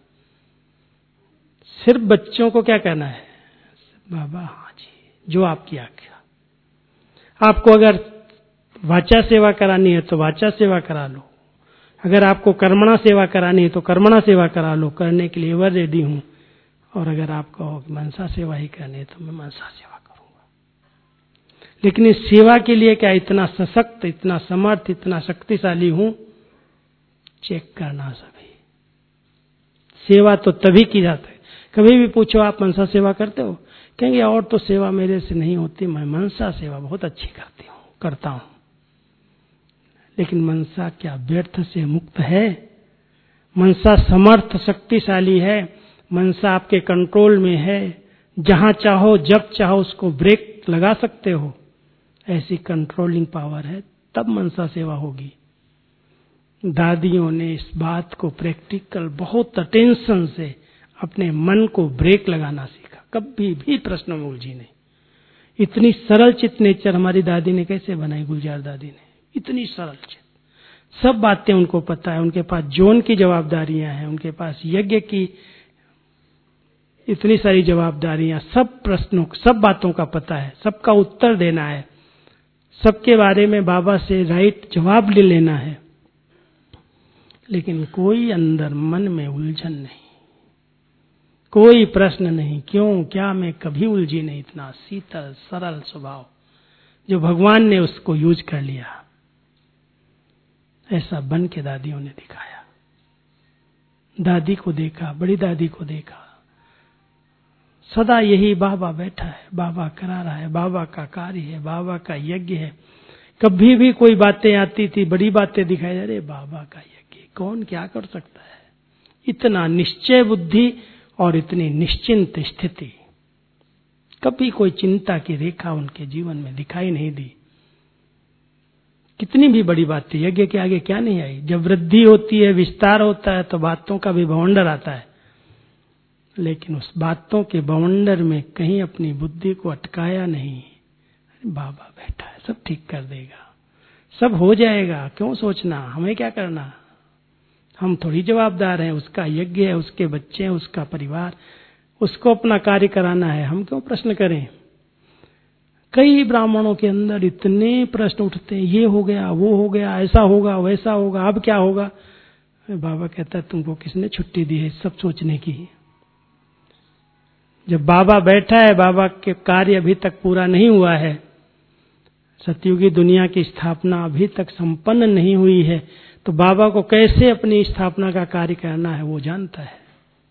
सिर्फ बच्चों को क्या कहना है, बाबा हाँ जी, जो आपकी आज्ञा। आपको अगर वाचा सेवा करानी है तो वाचा सेवा करा लो, अगर आपको कर्मणा सेवा करानी है तो कर्मणा सेवा करा लो, करने के लिए एवर रेडी हूं। और अगर आप कहो कि मनसा सेवा ही करनी है तो मैं मनसा सेवा करूंगा। लेकिन इस सेवा के लिए क्या इतना सशक्त, इतना समर्थ, इतना शक्तिशाली हूं? चेक करना सभी। सेवा तो तभी की जाती है। कभी भी पूछो आप मनसा सेवा करते हो, कहेंगे और तो सेवा मेरे से नहीं होती, मैं मनसा सेवा बहुत अच्छी करता हूं। लेकिन मनसा क्या व्यर्थ से मुक्त है? मनसा समर्थ शक्तिशाली है, मनसा आपके कंट्रोल में है, जहां चाहो जब चाहो उसको ब्रेक लगा सकते हो, ऐसी कंट्रोलिंग पावर है, तब मनसा सेवा होगी। दादियों ने इस बात को प्रैक्टिकल बहुत अटेंशन से अपने मन को ब्रेक लगाना सीखा, कभी भी प्रश्नों में उलझी नहीं। इतनी सरल चित्त नेचर हमारी दादी ने कैसे बनाई, गुलजार दादी ने, इतनी सरल चित्त। सब बातें उनको पता है, उनके पास जोन की जवाबदारियां हैं, उनके पास यज्ञ की इतनी सारी जवाबदारियां, सब प्रश्नों, सब बातों का पता है, सबका उत्तर देना है, सबके बारे में बाबा से राइट जवाब ले लेना है। लेकिन कोई अंदर मन में उलझन नहीं, कोई प्रश्न नहीं, क्यों क्या में कभी उलझी नहीं। इतना शीतल सरल स्वभाव जो भगवान ने उसको यूज कर लिया, ऐसा बन के दादियों ने दिखाया। दादी को देखा, बड़ी दादी को देखा, सदा यही बाबा बैठा है, बाबा करा रहा है, बाबा का कार्य है, बाबा का यज्ञ है। कभी भी कोई बातें आती थी, बड़ी बातें दिखाई, अरे बाबा का यज्ञ, कौन क्या कर सकता है। इतना निश्चय बुद्धि और इतनी निश्चिंत स्थिति, कभी कोई चिंता की रेखा उनके जीवन में दिखाई नहीं दी। कितनी भी बड़ी बातें यज्ञ के आगे क्या नहीं आई। जब वृद्धि होती है, विस्तार होता है, तो बातों का भी बवंडर आता है, लेकिन उस बातों के बवंडर में कहीं अपनी बुद्धि को अटकाया नहीं। बाबा बैठा है, सब ठीक कर देगा, सब हो जाएगा, क्यों सोचना, हमें क्या करना, हम थोड़ी जवाबदार हैं। उसका यज्ञ है, उसके बच्चे हैं, उसका परिवार, उसको अपना कार्य कराना है, हम क्यों प्रश्न करें। कई ब्राह्मणों के अंदर इतने प्रश्न उठते हैं, ये हो गया, वो हो गया, ऐसा होगा, वैसा होगा, अब क्या होगा। बाबा कहता है तुमको किसने छुट्टी दी है सब सोचने की। जब बाबा बैठा है, बाबा के कार्य अभी तक पूरा नहीं हुआ है, सतयुगी दुनिया की स्थापना अभी तक संपन्न नहीं हुई है, तो बाबा को कैसे अपनी स्थापना का कार्य करना है वो जानता है।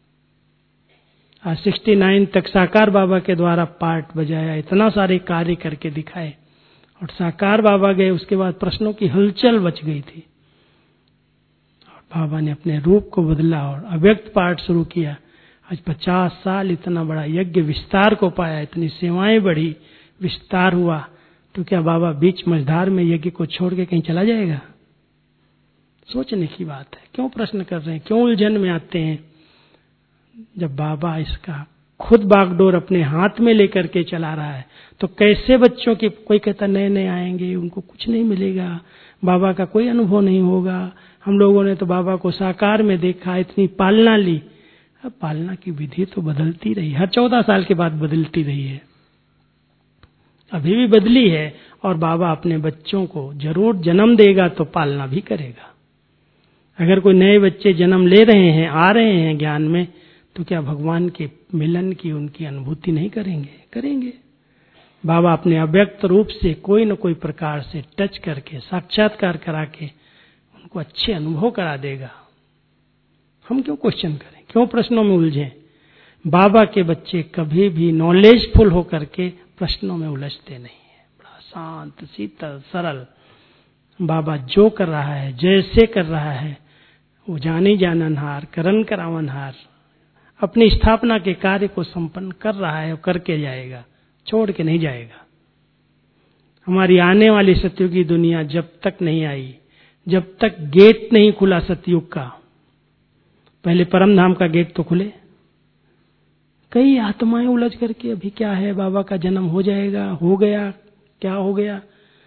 आज 69 तक साकार बाबा के द्वारा पार्ट बजाया, इतना सारे कार्य करके दिखाए, और साकार बाबा गए, उसके बाद प्रश्नों की हलचल बच गई थी, और बाबा ने अपने रूप को बदला और अव्यक्त पार्ट शुरू किया। आज 50 साल इतना बड़ा यज्ञ विस्तार को पाया, इतनी सेवाएं बढ़ी, विस्तार हुआ, तो क्या बाबा बीच मझधार में यज्ञ को छोड़ के कहीं चला जाएगा? सोचने की बात है। क्यों प्रश्न कर रहे हैं, क्यों उलझन में आते हैं? जब बाबा इसका खुद बागडोर अपने हाथ में लेकर के चला रहा है, तो कैसे बच्चों की, कोई कहता नए नए आएंगे उनको कुछ नहीं मिलेगा, बाबा का कोई अनुभव नहीं होगा। हम लोगों ने तो बाबा को साकार में देखा, इतनी पालना ली। अब पालना की विधि तो बदलती रही, हर 14 साल के बाद बदलती रही है, अभी भी बदली है, और बाबा अपने बच्चों को जरूर जन्म देगा तो पालना भी करेगा। अगर कोई नए बच्चे जन्म ले रहे हैं, आ रहे हैं ज्ञान में, तो क्या भगवान के मिलन की उनकी अनुभूति नहीं करेंगे? करेंगे। बाबा अपने अव्यक्त रूप से कोई न कोई प्रकार से टच करके, साक्षात्कार करा के उनको अच्छे अनुभव करा देगा। हम क्यों क्वेश्चन करें, क्यों प्रश्नों में उलझें? बाबा के बच्चे कभी भी नॉलेजफुल होकर के प्रश्नों में उलझते नहीं है। बड़ा शांत, शीतल, सरल। बाबा जो कर रहा है, जैसे कर रहा है, वो जानी जाननहार, करन करावनहार, अपनी स्थापना के कार्य को संपन्न कर रहा है और करके जाएगा, छोड़ के नहीं जाएगा। हमारी आने वाली सतयुग की दुनिया जब तक नहीं आई, जब तक गेट नहीं खुला सतयुग का, पहले परम धाम का गेट तो खुले। कई आत्माएं उलझ करके अभी क्या है, बाबा का जन्म हो जाएगा, हो गया, क्या हो गया,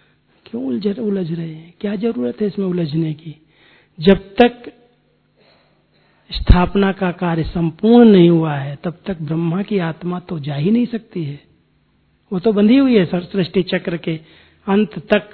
क्यों उलझ रहे हैं? क्या जरूरत है इसमें उलझने की? जब तक स्थापना का कार्य संपूर्ण नहीं हुआ है तब तक ब्रह्मा की आत्मा तो जा ही नहीं सकती है। वो तो बंधी हुई है सृष्टि चक्र के अंत तक।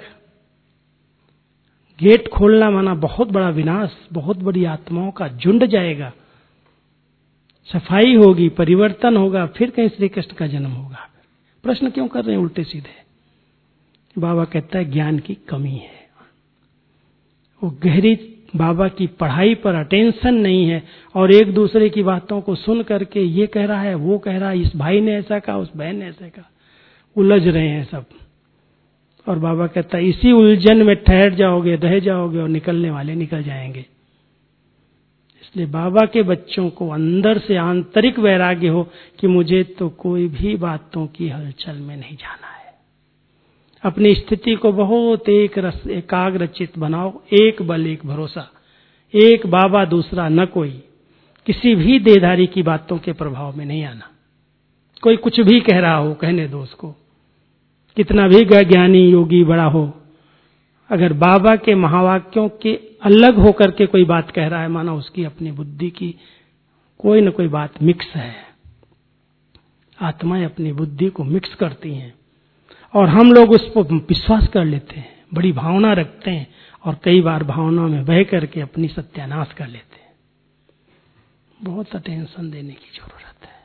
गेट खोलना माना बहुत बड़ा विनाश, बहुत बड़ी आत्माओं का झुंड जाएगा, सफाई होगी, परिवर्तन होगा, फिर कहीं श्री कृष्ण का जन्म होगा। प्रश्न क्यों कर रहे हैं उल्टे सीधे? बाबा कहता है ज्ञान की कमी है। वो गहरी बाबा की पढ़ाई पर अटेंशन नहीं है और एक दूसरे की बातों को सुन करके ये कह रहा है, वो कह रहा है, इस भाई ने ऐसा कहा, उस बहन ने ऐसा कहा, उलझ रहे हैं सब। और बाबा कहता है इसी उलझन में ठहर जाओगे, रह जाओगे और निकलने वाले निकल जाएंगे। इसलिए बाबा के बच्चों को अंदर से आंतरिक वैराग्य हो कि मुझे तो कोई भी बातों की हलचल में नहीं जाना है। अपनी स्थिति को बहुत एकाग्रचित बनाओ, एक बल एक भरोसा, एक बाबा दूसरा न कोई। किसी भी देहधारी की बातों के प्रभाव में नहीं आना। कोई कुछ भी कह रहा हो, कहने दो उसको, कितना भी ज्ञानी योगी बड़ा हो, अगर बाबा के महावाक्यों के अलग होकर के कोई बात कह रहा है, माना उसकी अपनी बुद्धि की कोई न कोई बात मिक्स है। आत्माएं अपनी बुद्धि को मिक्स करती हैं और हम लोग उस पर विश्वास कर लेते हैं, बड़ी भावना रखते हैं और कई बार भावना में बह करके अपनी सत्यानाश कर लेते हैं। बहुत अटेंशन देने की जरूरत है।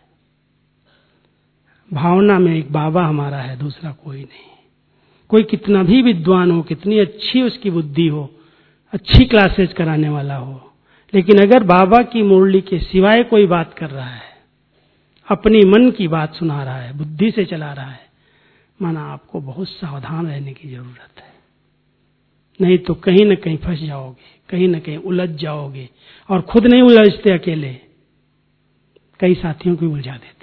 भावना में एक बाबा हमारा है, दूसरा कोई नहीं। कोई कितना भी विद्वान हो, कितनी अच्छी उसकी बुद्धि हो, अच्छी क्लासेज कराने वाला हो, लेकिन अगर बाबा की मुरली के सिवाय कोई बात कर रहा है, अपनी मन की बात सुना रहा है, बुद्धि से चला रहा है, माना आपको बहुत सावधान रहने की जरूरत है। नहीं तो कहीं न कहीं फंस जाओगे, कहीं न कहीं उलझ जाओगे। और खुद नहीं उलझते अकेले, कई साथियों को उलझा देते।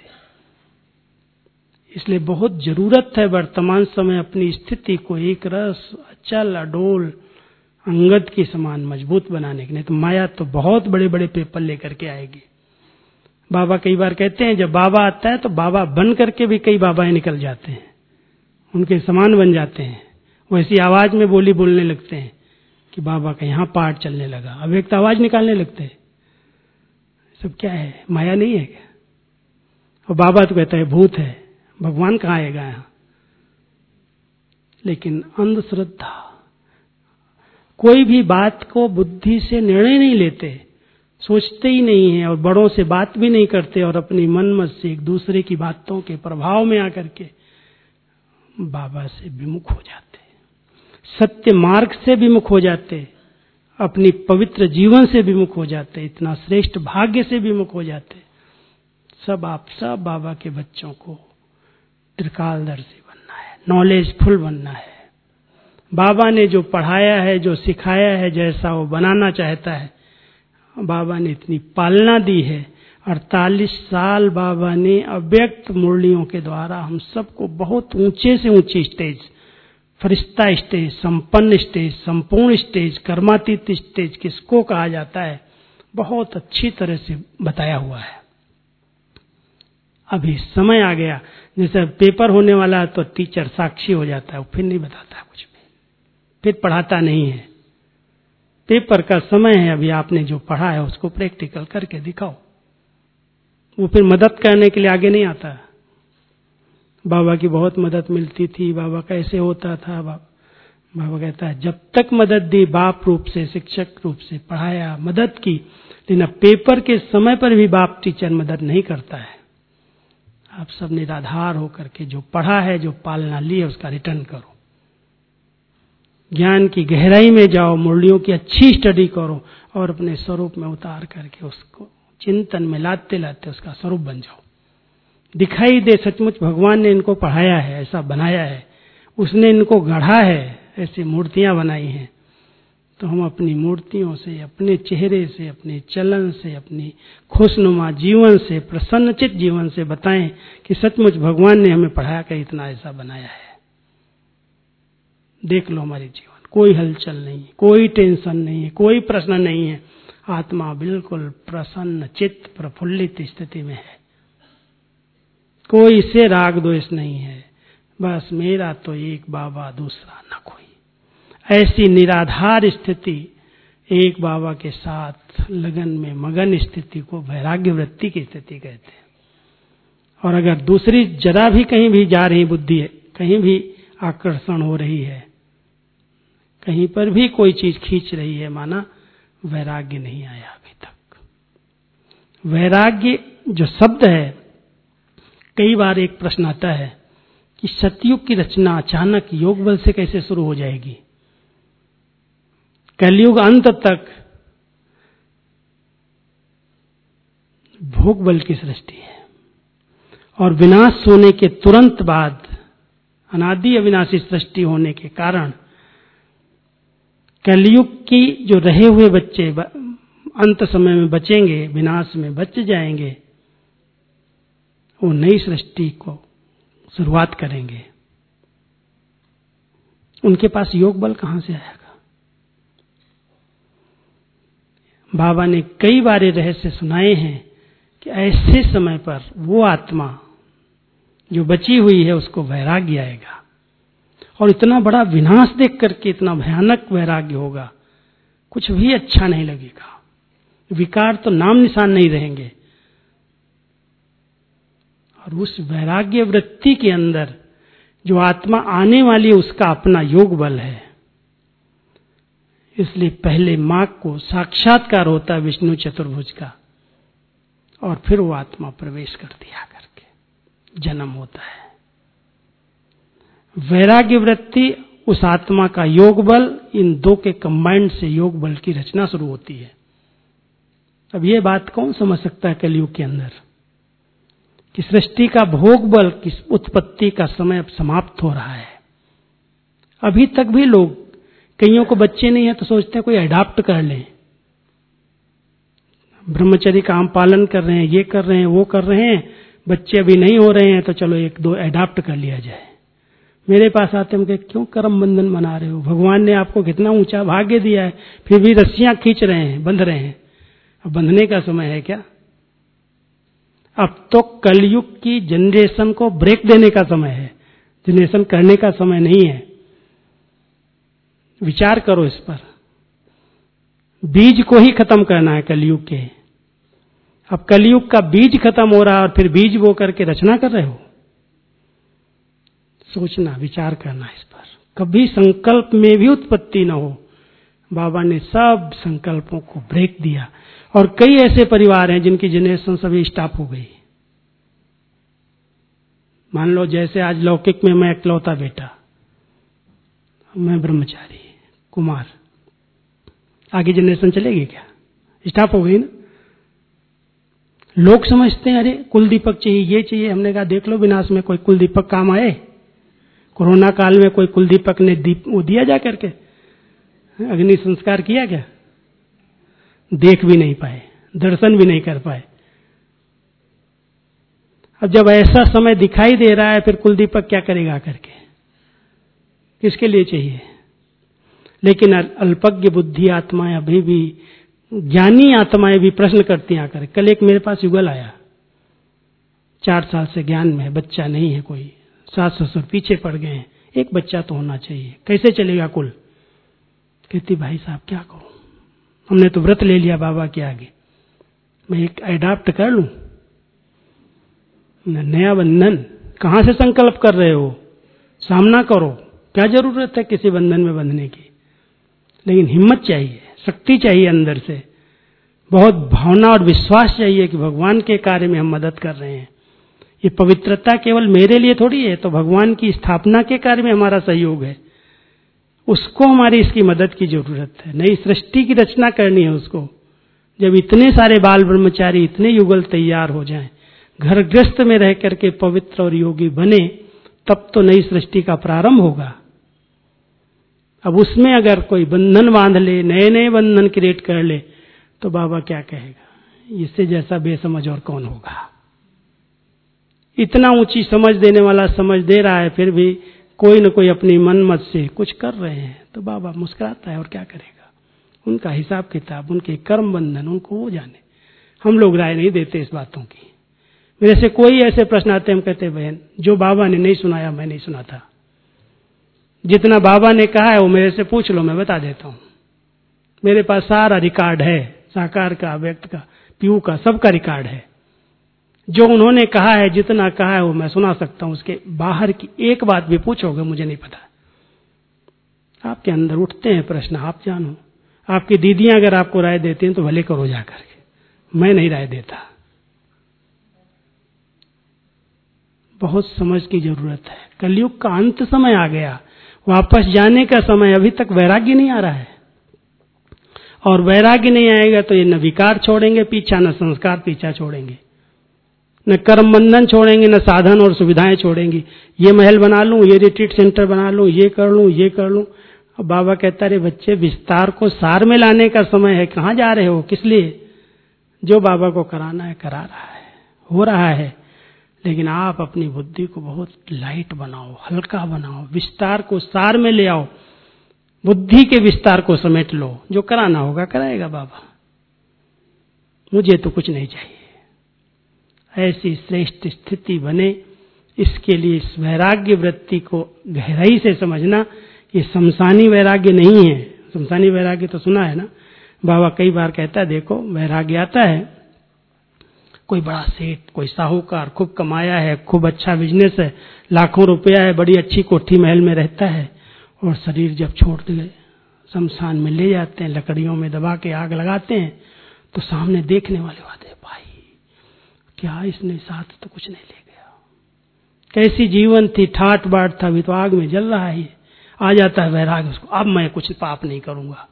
इसलिए बहुत जरूरत है वर्तमान समय अपनी स्थिति को एक रस, अचल, अडोल, अंगद के समान मजबूत बनाने के। नहीं तो माया तो बहुत बड़े बड़े पेपर लेकर के आएगी। बाबा कई बार कहते हैं जब बाबा आता है तो बाबा बन करके भी कई बाबाएं निकल जाते हैं, उनके समान बन जाते हैं। वैसी आवाज में बोली बोलने लगते हैं कि बाबा का यहाँ पाठ चलने लगा, अब एक तो आवाज निकालने लगते हैं। सब क्या है? माया नहीं है क्या? और बाबा तो कहता है भूत है, भगवान कहाँ आएगा यहाँ? लेकिन अंधश्रद्धा, कोई भी बात को बुद्धि से निर्णय नहीं लेते, सोचते ही नहीं है और बड़ों से बात भी नहीं करते और अपनी मन मत से एक दूसरे की बातों के प्रभाव में आकर के बाबा से विमुख हो जाते, सत्य मार्ग से विमुख हो जाते, अपनी पवित्र जीवन से विमुख हो जाते, इतना श्रेष्ठ भाग्य से विमुख हो जाते। सब आप सब बाबा के बच्चों को त्रिकालदर्शी बनना है, नॉलेजफुल बनना है। बाबा ने जो पढ़ाया है, जो सिखाया है, जैसा वो बनाना चाहता है, बाबा ने इतनी पालना दी है। 48 साल बाबा ने अव्यक्त मुरलियों के द्वारा हम सबको बहुत ऊंचे से ऊंची स्टेज, फरिश्ता स्टेज, संपन्न स्टेज, संपूर्ण स्टेज, कर्मातीत स्टेज किसको कहा जाता है, बहुत अच्छी तरह से बताया हुआ है। अभी समय आ गया, जैसे पेपर होने वाला है तो टीचर साक्षी हो जाता है, फिर नहीं बताता कुछ भी, फिर पढ़ाता नहीं है। पेपर का समय है, अभी आपने जो पढ़ा है उसको प्रैक्टिकल करके दिखाओ। वो फिर मदद करने के लिए आगे नहीं आता। बाबा की बहुत मदद मिलती थी, बाबा कैसे होता था, बाबा कहता है जब तक मदद दी, बाप रूप से, शिक्षक रूप से पढ़ाया, मदद की, लेकिन पेपर के समय पर भी बाप टीचर मदद नहीं करता है। आप सब निराधार होकर के जो पढ़ा है, जो पालना ली है, उसका रिटर्न करो। ज्ञान की गहराई में जाओ, मुरलियों की अच्छी स्टडी करो और अपने स्वरूप में उतार करके उसको चिंतन में लाते लाते उसका स्वरूप बन जाओ। दिखाई दे सचमुच भगवान ने इनको पढ़ाया है, ऐसा बनाया है, उसने इनको गढ़ा है, ऐसी मूर्तियां बनाई हैं। तो हम अपनी मूर्तियों से, अपने चेहरे से, अपने चलन से, अपनी खुशनुमा जीवन से, प्रसन्नचित जीवन से बताएं कि सचमुच भगवान ने हमें पढ़ाया कर इतना ऐसा बनाया है। देख लो हमारे जीवन, कोई हलचल नहीं, कोई टेंशन नहीं है, कोई प्रश्न नहीं है, आत्मा बिल्कुल प्रसन्न चित्त प्रफुल्लित स्थिति में है, कोई से राग द्वेष नहीं है। बस मेरा तो एक बाबा, दूसरा न कोई। ऐसी निराधार स्थिति एक बाबा के साथ लगन में मगन स्थिति को वैराग्य वृत्ति की स्थिति कहते हैं। और अगर दूसरी जरा भी कहीं भी जा रही बुद्धि है, कहीं भी आकर्षण हो रही है, कहीं पर भी कोई चीज खींच रही है, माना वैराग्य नहीं आया अभी तक। वैराग्य जो शब्द है, कई बार एक प्रश्न आता है कि सतयुग की रचना अचानक योग बल से कैसे शुरू हो जाएगी? कलयुग अंत तक भोग बल की सृष्टि है और विनाश होने के तुरंत बाद अनादि अविनाशी सृष्टि होने के कारण कलयुग की जो रहे हुए बच्चे अंत समय में बचेंगे, विनाश में बच जाएंगे, वो नई सृष्टि को शुरुआत करेंगे। उनके पास योग बल कहां से आएगा? बाबा ने कई बार रहस्य सुनाए हैं कि ऐसे समय पर वो आत्मा जो बची हुई है उसको वैराग्य आएगा और इतना बड़ा विनाश देख करके इतना भयानक वैराग्य होगा, कुछ भी अच्छा नहीं लगेगा, विकार तो नाम निशान नहीं रहेंगे। और उस वैराग्य वृत्ति के अंदर जो आत्मा आने वाली है उसका अपना योग बल है। इसलिए पहले मां को साक्षात्कार होता है विष्णु चतुर्भुज का और फिर वो आत्मा प्रवेश कर दिया करके जन्म होता है। वैराग्य वृत्ति उस आत्मा का योग बल, इन दो के कंबाइंड से योग बल की रचना शुरू होती है। अब ये बात कौन समझ सकता है कलयुग के अंदर कि सृष्टि का भोग बल की उत्पत्ति का समय अब समाप्त हो रहा है। अभी तक भी लोग, कईयों को बच्चे नहीं है तो सोचते हैं कोई अडॉप्ट कर लें, ब्रह्मचर्य काम पालन कर रहे हैं, ये कर रहे हैं, वो कर रहे हैं, बच्चे अभी नहीं हो रहे हैं तो चलो एक दो अडॉप्ट कर लिया जाए। मेरे पास आते हैं, क्यों कर्म बंधन बना रहे हो? भगवान ने आपको कितना ऊंचा भाग्य दिया है, फिर भी रस्सियां खींच रहे हैं, बंध रहे हैं। अब बंधने का समय है क्या? अब तो कलयुग की जनरेशन को ब्रेक देने का समय है, जनरेशन करने का समय नहीं है। विचार करो इस पर। बीज को ही खत्म करना है कलयुग के। अब कलयुग का बीज खत्म हो रहा है और फिर बीज बो करके रचना कर रहे हो। सोचना, विचार करना इस पर। कभी संकल्प में भी उत्पत्ति न हो। बाबा ने सब संकल्पों को ब्रेक दिया और कई ऐसे परिवार हैं जिनकी जनरेशन सभी स्टॉप हो गई। मान लो जैसे आज लौकिक में मैं इकलौता बेटा, मैं ब्रह्मचारी कुमार, आगे जनरेशन चलेगी क्या? स्टॉप हो गई ना। लोग समझते हैं अरे कुल दीपक चाहिए, ये चाहिए। हमने कहा देख लो विनाश में कोई कुल दीपक काम आए? कोरोना काल में कोई कुल दीपक ने दीप वो दिया जा करके? अग्नि संस्कार किया क्या? देख भी नहीं पाए, दर्शन भी नहीं कर पाए। अब जब ऐसा समय दिखाई दे रहा है फिर कुल दीपक क्या करेगा करके? किसके लिए चाहिए? लेकिन अल्पज्ञ बुद्धि आत्माएं अभी भी, ज्ञानी आत्माएं भी प्रश्न करती हैं आकर। कल एक मेरे पास युगल आया, 4 साल से ज्ञान में है, बच्चा नहीं है कोई, सास ससुर पीछे पड़ गए हैं, एक बच्चा तो होना चाहिए, कैसे चलेगा कुल? कहती भाई साहब क्या करूं, हमने तो व्रत ले लिया बाबा के आगे, मैं एक अडॉप्ट कर लूं? नया बंधन कहां से संकल्प कर रहे हो? सामना करो, क्या जरूरत है किसी बंधन में बंधने की? लेकिन हिम्मत चाहिए, शक्ति चाहिए अंदर से, बहुत भावना और विश्वास चाहिए कि भगवान के कार्य में हम मदद कर रहे हैं। ये पवित्रता केवल मेरे लिए थोड़ी है, तो भगवान की स्थापना के कार्य में हमारा सहयोग है, उसको हमारी इसकी मदद की जरूरत है। नई सृष्टि की रचना करनी है उसको। जब इतने सारे बाल ब्रह्मचारी, इतने युगल तैयार हो जाएं, घर गृहस्थ में रह करके पवित्र और योगी बने, तब तो नई सृष्टि का प्रारंभ होगा। अब उसमें अगर कोई बंधन बांध ले, नए नए बंधन क्रिएट कर ले, तो बाबा क्या कहेगा? इससे जैसा बेसमझ और कौन होगा? इतना ऊंची समझ देने वाला समझ दे रहा है, फिर भी कोई न कोई अपनी मन मत से कुछ कर रहे हैं, तो बाबा मुस्कुराता है और क्या करेगा? उनका हिसाब किताब, उनके कर्म बंधन उनको वो जाने। हम लोग राय नहीं देते इस बातों की। मेरे से कोई ऐसे प्रश्न आते हैं, हम कहते हैं बहन जो बाबा ने नहीं सुनाया मैं नहीं सुनाता। जितना बाबा ने कहा है वो मेरे से पूछ लो, मैं बता देता हूं। मेरे पास सारा रिकॉर्ड है, साकार का, व्यक्त का, पीयू का, सबका रिकॉर्ड है। जो उन्होंने कहा है, जितना कहा है वो मैं सुना सकता हूं। उसके बाहर की एक बात भी पूछोगे मुझे नहीं पता। आपके अंदर उठते हैं प्रश्न, आप जानो। आपकी दीदियां अगर आपको राय देती हैं तो भले करो जाकर के, मैं नहीं राय देता। बहुत समझ की जरूरत है। कलयुग का अंत समय आ गया, वापस जाने का समय। अभी तक वैराग्य नहीं आ रहा है, और वैराग्य नहीं आएगा तो ये न विकार छोड़ेंगे पीछा, न संस्कार पीछा छोड़ेंगे, न कर्म बंधन छोड़ेंगे, न साधन और सुविधाएं छोड़ेंगी। ये महल बना लूं, ये रिट्रीट सेंटर बना लूं, ये कर लूं, ये कर लूं। अब बाबा कहता रे बच्चे, विस्तार को सार में लाने का समय है। कहां जा रहे हो, किस लिए? जो बाबा को कराना है करा रहा है, हो रहा है। लेकिन आप अपनी बुद्धि को बहुत लाइट बनाओ, हल्का बनाओ, विस्तार को सार में ले आओ, बुद्धि के विस्तार को समेट लो। जो कराना होगा कराएगा बाबा, मुझे तो कुछ नहीं चाहिए। ऐसी श्रेष्ठ स्थिति बने, इसके लिए इस वैराग्य वृत्ति को गहराई से समझना। ये शमशानी वैराग्य नहीं है। शमशानी वैराग्य तो सुना है ना, बाबा कई बार कहता है, देखो वैराग्य आता है, कोई बड़ा सेठ, कोई साहूकार, खूब कमाया है, खूब अच्छा बिजनेस है, लाखों रुपया है, बड़ी अच्छी कोठी महल में रहता है, और शरीर जब छोड़ गए शमशान में ले जाते हैं, लकड़ियों में दबा के आग लगाते हैं, तो सामने देखने वाले बात है, भाई क्या इसने साथ तो कुछ नहीं ले गया, कैसी जीवन थी, ठाट बाट था, अभी तो आग में जल रहा है। आ जाता है वैराग्य उसको, अब मैं कुछ पाप नहीं करूंगा।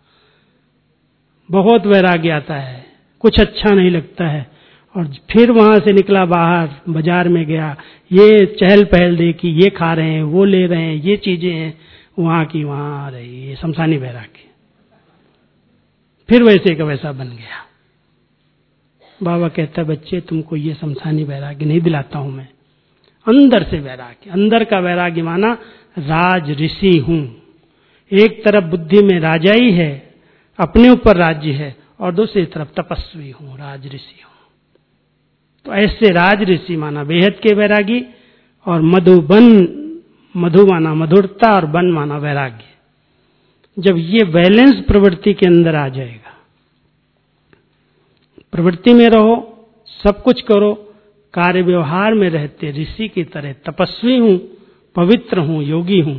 बहुत वैराग्य आता है, कुछ अच्छा नहीं लगता है। और फिर वहां से निकला बाहर, बाजार में गया, ये चहल पहल देखी, ये खा रहे हैं, वो ले रहे हैं, ये चीजें हैं, वहां की वहां आ रही, ये शमशानी वैराग्य। फिर वैसे का वैसा बन गया। बाबा कहता है, बच्चे तुमको ये शमशानी वैराग्य नहीं दिलाता हूं मैं, अंदर से वैराग्य। अंदर का वैराग्य माना राज ऋषि हूं। एक तरफ बुद्धि में राजाई है, अपने ऊपर राज्य है, और दूसरी तरफ तपस्वी हूं, राज ऋषि हूं। तो ऐसे राज ऋषि माना बेहद के वैरागी, और मधुबन, मधु माना मधुरता और बन माना वैराग्य। जब ये बैलेंस प्रवृत्ति के अंदर आ जाएगा, प्रवृत्ति में रहो, सब कुछ करो, कार्य व्यवहार में रहते ऋषि की तरह तपस्वी हूं, पवित्र हूं, योगी हूं,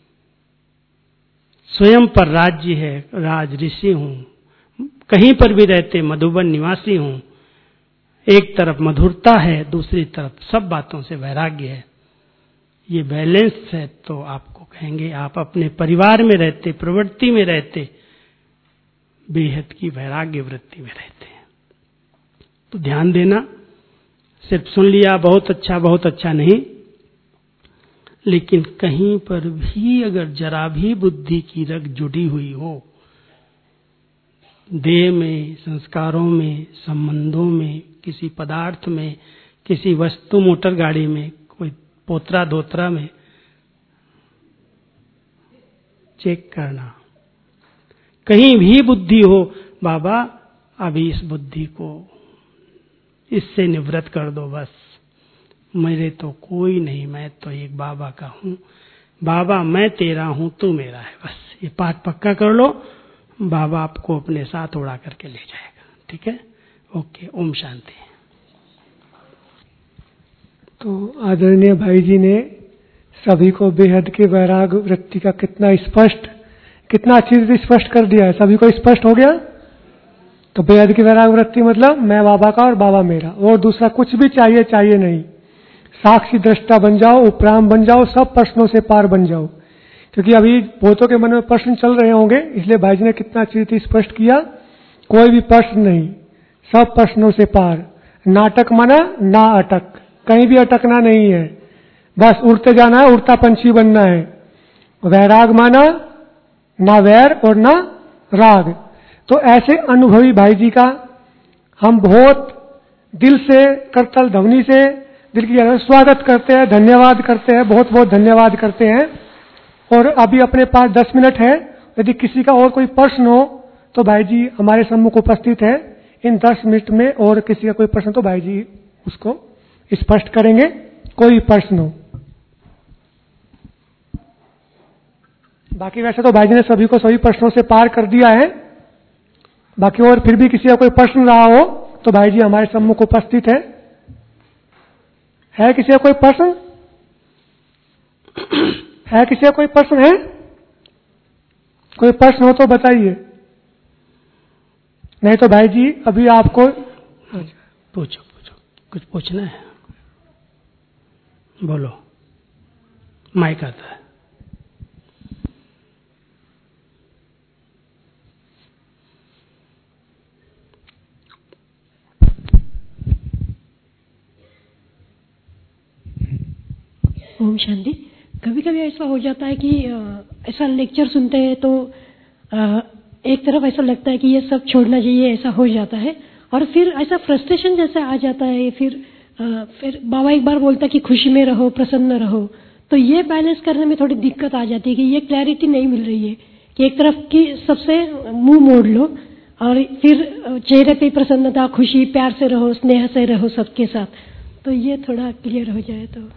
स्वयं पर राज्य है, राज ऋषि हूं, कहीं पर भी रहते मधुबन निवासी हूं। एक तरफ मधुरता है, दूसरी तरफ सब बातों से वैराग्य है। ये बैलेंस है तो आपको कहेंगे आप अपने परिवार में रहते, प्रवृत्ति में रहते, बेहद की वैराग्य वृत्ति में रहते हैं। तो ध्यान देना, सिर्फ सुन लिया बहुत अच्छा नहीं, लेकिन कहीं पर भी अगर जरा भी बुद्धि की रग जुड़ी हुई हो, देह में, संस्कारों में, संबंधों में, किसी पदार्थ में, किसी वस्तु, मोटर गाड़ी में, कोई पोतरा धोतरा में, चेक करना। कहीं भी बुद्धि हो, बाबा अभी इस बुद्धि को इससे निवृत्त कर दो, बस मेरे तो कोई नहीं, मैं तो एक बाबा का हूं, बाबा मैं तेरा हूं, तू मेरा है, बस ये पाठ पक्का कर लो, बाबा आपको अपने साथ उड़ा करके ले जाएगा। ठीक है, ओके, ओम शांति। तो आदरणीय भाई जी ने सभी को बेहद के वैराग वृत्ति का कितना अच्छी तरह स्पष्ट कर दिया है। सभी को स्पष्ट हो गया। तो बेहद की वैराग वृत्ति मतलब मैं बाबा का और बाबा मेरा, और दूसरा कुछ भी चाहिए नहीं। साक्षी दृष्टा बन जाओ, उपराम बन जाओ, सब प्रश्नों से पार बन जाओ। क्योंकि अभी बहुतों के मन में प्रश्न चल रहे होंगे, इसलिए भाई जी ने कितना अच्छी रीति स्पष्ट किया। कोई भी प्रश्न नहीं, सब प्रश्नों से पार। नाटक माना ना अटक, कहीं भी अटकना नहीं है, बस उड़ते जाना है, उड़ता पंछी बनना है। वैराग माना ना वैर और ना राग। तो ऐसे अनुभवी भाई जी का हम बहुत दिल से, करतल ध्वनि से, दिल की गहराई से स्वागत करते हैं, धन्यवाद करते हैं, बहुत बहुत धन्यवाद करते हैं। और अभी अपने पास 10 मिनट है, यदि किसी का और कोई प्रश्न हो तो भाई जी हमारे सम्मुख उपस्थित है। इन 10 मिनट में और किसी का कोई प्रश्न तो भाई जी उसको स्पष्ट करेंगे। कोई प्रश्न हो? बाकी वैसे तो भाई जी ने सभी को सभी प्रश्नों से पार कर दिया है। बाकी और फिर भी किसी का कोई प्रश्न रहा हो तो भाई जी हमारे सम्मुख उपस्थित है। किसी का कोई प्रश्न? है किसी का कोई प्रश्न है? कोई प्रश्न हो तो बताइए, नहीं तो भाई जी अभी आपको पूछो कुछ पूछना है, बोलो, माइक आता है। ओम शांति। कभी कभी ऐसा हो जाता है कि ऐसा लेक्चर सुनते हैं तो एक तरफ ऐसा लगता है कि ये सब छोड़ना चाहिए, ऐसा हो जाता है, और फिर ऐसा फ्रस्ट्रेशन जैसा आ जाता है। फिर बाबा एक बार बोलता है कि खुशी में रहो, प्रसन्न रहो, तो ये बैलेंस करने में थोड़ी दिक्कत आ जाती है कि ये क्लैरिटी नहीं मिल रही है कि एक तरफ की सबसे मुंह मोड़ लो और फिर चेहरे पे प्रसन्नता, खुशी, प्यार से रहो, स्नेह से रहो सबके साथ, तो ये थोड़ा क्लियर हो जाए तो।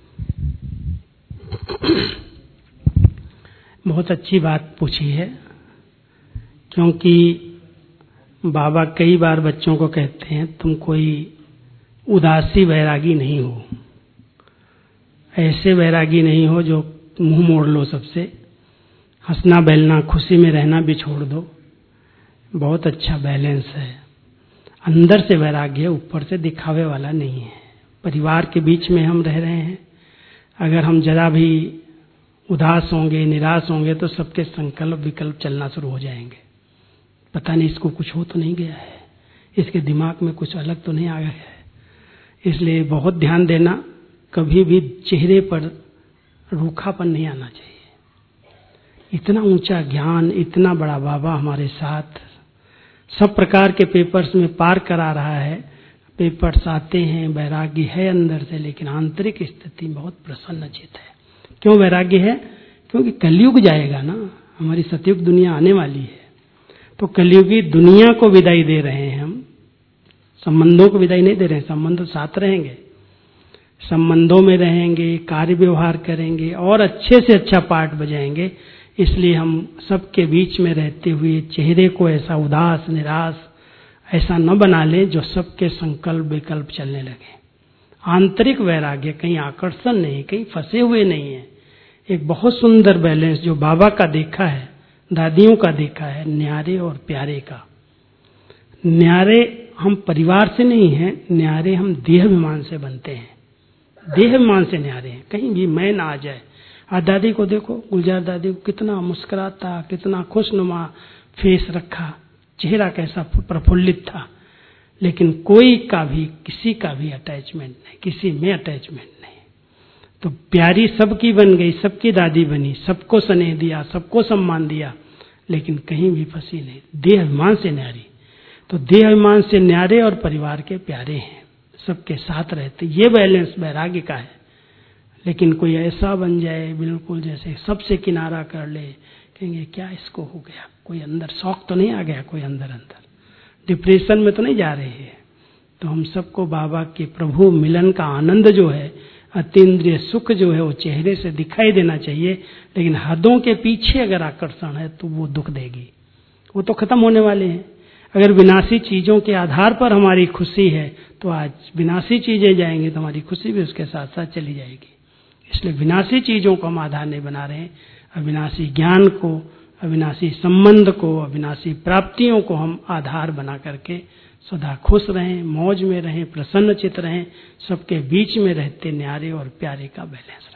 बहुत अच्छी बात पूछी है, क्योंकि बाबा कई बार बच्चों को कहते हैं तुम कोई उदासी वैरागी नहीं हो, ऐसे वैरागी नहीं हो जो मुंह मोड़ लो सबसे, हंसना बेलना खुशी में रहना भी छोड़ दो। बहुत अच्छा बैलेंस है, अंदर से वैराग्य है, ऊपर से दिखावे वाला नहीं है। परिवार के बीच में हम रह रहे हैं, अगर हम जरा भी उदास होंगे, निराश होंगे तो सबके संकल्प विकल्प चलना शुरू हो जाएंगे। पता नहीं इसको कुछ हो तो नहीं गया है, इसके दिमाग में कुछ अलग तो नहीं आ गया है। इसलिए बहुत ध्यान देना, कभी भी चेहरे पर रूखापन नहीं आना चाहिए। इतना ऊंचा ज्ञान, इतना बड़ा बाबा हमारे साथ सब प्रकार के पेपर्स में पार करा रहा है। पेपर्स आते हैं, वैराग्य है अंदर से, लेकिन आंतरिक स्थिति बहुत प्रसन्नचित है। क्यों वैराग्य है? क्योंकि कलयुग जाएगा ना, हमारी सतयुग दुनिया आने वाली है, तो कलयुगी दुनिया को विदाई दे रहे हैं हम, संबंधों को विदाई नहीं दे रहे हैं। संबंध साथ रहेंगे, संबंधों में रहेंगे, कार्य व्यवहार करेंगे और अच्छे से अच्छा पार्ट बजाएंगे। इसलिए हम सबके बीच में रहते हुए चेहरे को ऐसा उदास निराश ऐसा न बना ले जो सबके संकल्प विकल्प चलने लगे। आंतरिक वैराग्य, कहीं आकर्षण नहीं, कहीं फंसे हुए नहीं है। एक बहुत सुंदर बैलेंस जो बाबा का देखा है, दादियों का देखा है, न्यारे और प्यारे का। न्यारे हम परिवार से नहीं हैं, न्यारे हम देहाभिमान से बनते हैं। देहाभिमान से न्यारे हैं, कहीं भी मैं ना आ जाए। आज दादी को देखो, गुलजार दादी को, कितना मुस्कुराता, कितना खुशनुमा फेस रखा, चेहरा कैसा प्रफुल्लित था, लेकिन कोई का भी, किसी का भी अटैचमेंट नहीं, किसी में अटैचमेंट नहीं। तो प्यारी सबकी बन गई, सबकी दादी बनी, सबको स्नेह दिया, सबको सम्मान दिया, लेकिन कहीं भी फंसी नहीं, देहाभिमान से न्यारी। तो देहाभिमान से न्यारे और परिवार के प्यारे हैं, सबके साथ रहते। ये बैलेंस वैराग्य का है। लेकिन कोई ऐसा बन जाए बिल्कुल जैसे सबसे किनारा कर ले, कहेंगे क्या इसको हो गया, कोई अंदर शौक तो नहीं आ गया, कोई अंदर डिप्रेशन में तो नहीं जा रहे हैं। तो हम सबको बाबा के प्रभु मिलन का आनंद जो है, अतीन्द्रिय सुख जो है, वो चेहरे से दिखाई देना चाहिए। लेकिन हदों के पीछे अगर आकर्षण है तो वो दुख देगी, वो तो खत्म होने वाले हैं। अगर विनाशी चीजों के आधार पर हमारी खुशी है तो आज विनाशी चीजें जाएंगी तो हमारी खुशी भी उसके साथ साथ चली जाएगी। इसलिए विनाशी चीजों को हम आधार नहीं बना रहे हैं, अविनाशी ज्ञान को, अविनाशी संबंध को, अविनाशी प्राप्तियों को हम आधार बना करके सदा खुश रहें, मौज में रहें, प्रसन्नचित रहें, सबके बीच में रहते न्यारे और प्यारे का बैलेंस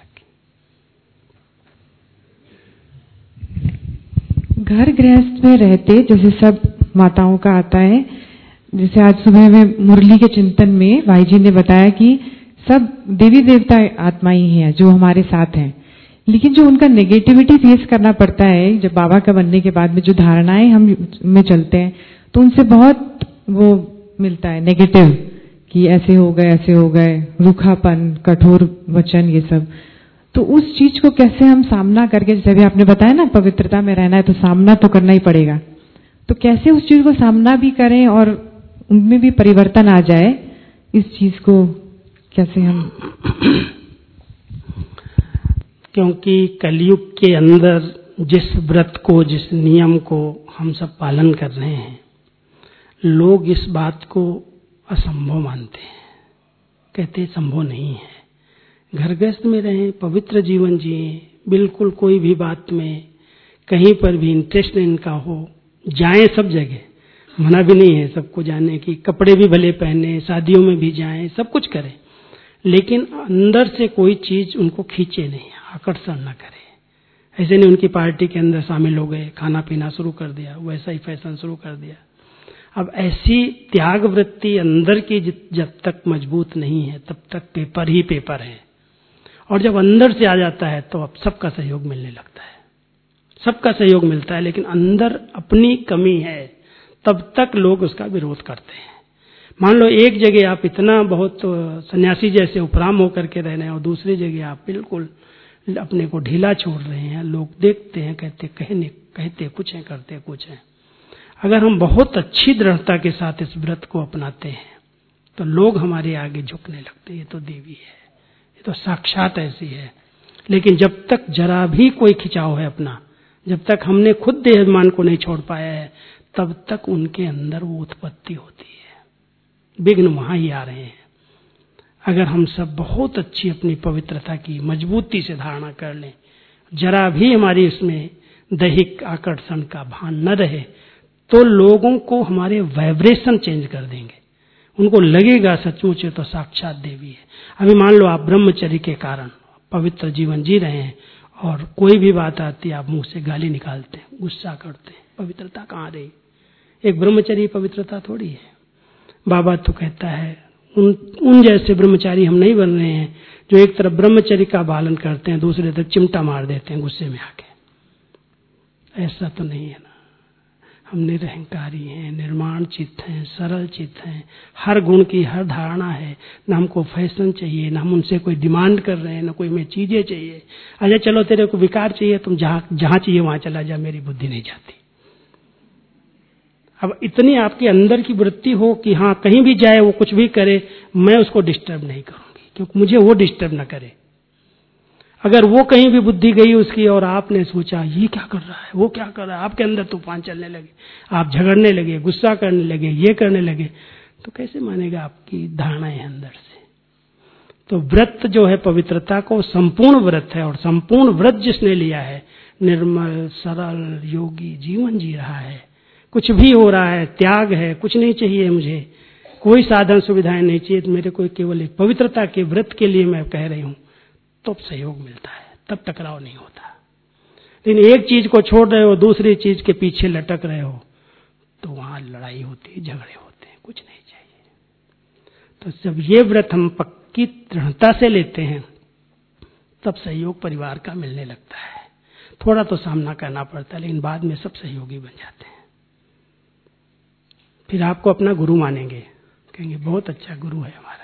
रखें। घर गृहस्थ में रहते जैसे सब माताओं का आता है, जैसे आज सुबह में मुरली के चिंतन में भाई जी ने बताया कि सब देवी देवता आत्मा ही हैं जो हमारे साथ हैं, लेकिन जो उनका नेगेटिविटी फेस करना पड़ता है, जब बाबा का बनने के बाद में जो धारणाएं हम में चलते हैं तो उनसे बहुत वो मिलता है नेगेटिव, कि ऐसे हो गए, रूखापन, कठोर वचन, ये सब। तो उस चीज को कैसे हम सामना करके, जैसे भी आपने बताया ना पवित्रता में रहना है तो सामना तो करना ही पड़ेगा, तो कैसे उस चीज को सामना भी करें और उनमें भी परिवर्तन आ जाए, इस चीज को कैसे हम। क्योंकि कलयुग के अंदर जिस व्रत को, जिस नियम को हम सब पालन कर रहे हैं, लोग इस बात को असंभव मानते हैं, कहते संभव नहीं है। घर गृहस्थ में रहें, पवित्र जीवन जिए, बिल्कुल कोई भी बात में कहीं पर भी इंटरेस्ट इनका हो, जाएं सब जगह, मना भी नहीं है सबको जाने की, कपड़े भी भले पहने, शादियों में भी जाएं, सब कुछ करें, लेकिन अंदर से कोई चीज उनको खींचे नहीं, आकर्षण न करे। ऐसे नहीं उनकी पार्टी के अंदर शामिल हो गए, खाना पीना शुरू कर दिया, वैसा ही फैशन शुरू कर दिया। अब ऐसी त्याग वृत्ति अंदर की जब तक मजबूत नहीं है तब तक पेपर ही पेपर है, और जब अंदर से आ जाता है तो अब सबका सहयोग मिलने लगता है, सबका सहयोग मिलता है। लेकिन अंदर अपनी कमी है तब तक लोग उसका विरोध करते हैं। मान लो एक जगह आप इतना बहुत सन्यासी जैसे उपराम होकर के रह रहे हैं और दूसरी जगह आप बिल्कुल अपने को ढीला छोड़ रहे हैं, लोग देखते हैं, कहते कुछ हैं, करते कुछ हैं। अगर हम बहुत अच्छी दृढ़ता के साथ इस व्रत को अपनाते हैं तो लोग हमारे आगे झुकने लगते हैं, ये तो देवी है, ये तो साक्षात ऐसी है। लेकिन जब तक जरा भी कोई खिंचाव है अपना, जब तक हमने खुद देहाभिमान को नहीं छोड़ पाया है, तब तक उनके अंदर वो उत्पत्ति होती है। विघ्न वहां ही आ रहे हैं। अगर हम सब बहुत अच्छी अपनी पवित्रता की मजबूती से धारणा कर लें, जरा भी हमारी इसमें दैहिक आकर्षण का भान न रहे, तो लोगों को हमारे वाइब्रेशन चेंज कर देंगे, उनको लगेगा सचमुच तो साक्षात देवी है। अभी मान लो आप ब्रह्मचर्य के कारण पवित्र जीवन जी रहे हैं और कोई भी बात आती है आप मुंह से गाली निकालते हैं, गुस्सा करते हैं, पवित्रता कहाँ रही? एक ब्रह्मचर्य पवित्रता थोड़ी है। बाबा तो कहता है उन जैसे ब्रह्मचारी हम नहीं बन रहे हैं जो एक तरफ ब्रह्मचर्य का पालन करते हैं, दूसरे तरफ चिमटा मार देते हैं गुस्से में आके। ऐसा तो नहीं है ना। हम निरहंकारी हैं, निर्माण चित्त हैं, सरल चित्त हैं, हर गुण की हर धारणा है। न हमको फैशन चाहिए, न हम उनसे कोई डिमांड कर रहे हैं, न कोई में चीजें चाहिए। अच्छा चलो तेरे को विकार चाहिए, तुम जहां चाहिए वहां चला जा, मेरी बुद्धि नहीं जाती। अब इतनी आपके अंदर की वृत्ति हो कि हाँ कहीं भी जाए, वो कुछ भी करे, मैं उसको डिस्टर्ब नहीं करूंगी क्योंकि मुझे वो डिस्टर्ब न करे। अगर वो कहीं भी बुद्धि गई उसकी और आपने सोचा ये क्या कर रहा है, वो क्या कर रहा है, आपके अंदर तूफान चलने लगे, आप झगड़ने लगे, गुस्सा करने लगे, ये करने लगे, तो कैसे मानेगा आपकी धारणाएं अंदर से। तो व्रत जो है पवित्रता को संपूर्ण व्रत है, और संपूर्ण व्रत जिसने लिया है निर्मल सरल योगी जीवन जी रहा है, कुछ भी हो रहा है, त्याग है, कुछ नहीं चाहिए मुझे, कोई साधन सुविधाएं नहीं चाहिए, तो मेरे को केवल एक पवित्रता के व्रत के लिए मैं कह रही हूं, तब सहयोग मिलता है, तब टकराव नहीं होता। लेकिन एक चीज को छोड़ रहे हो, दूसरी चीज के पीछे लटक रहे हो, तो वहां लड़ाई होती है, झगड़े होते हैं, कुछ नहीं चाहिए। तो जब ये व्रत हम पक्की दृढ़ता से लेते हैं तब सहयोग परिवार का मिलने लगता है। थोड़ा तो सामना करना पड़ता है, लेकिन बाद में सब सहयोगी बन जाते हैं। फिर आपको अपना गुरु मानेंगे, कहेंगे बहुत अच्छा गुरु है हमारा।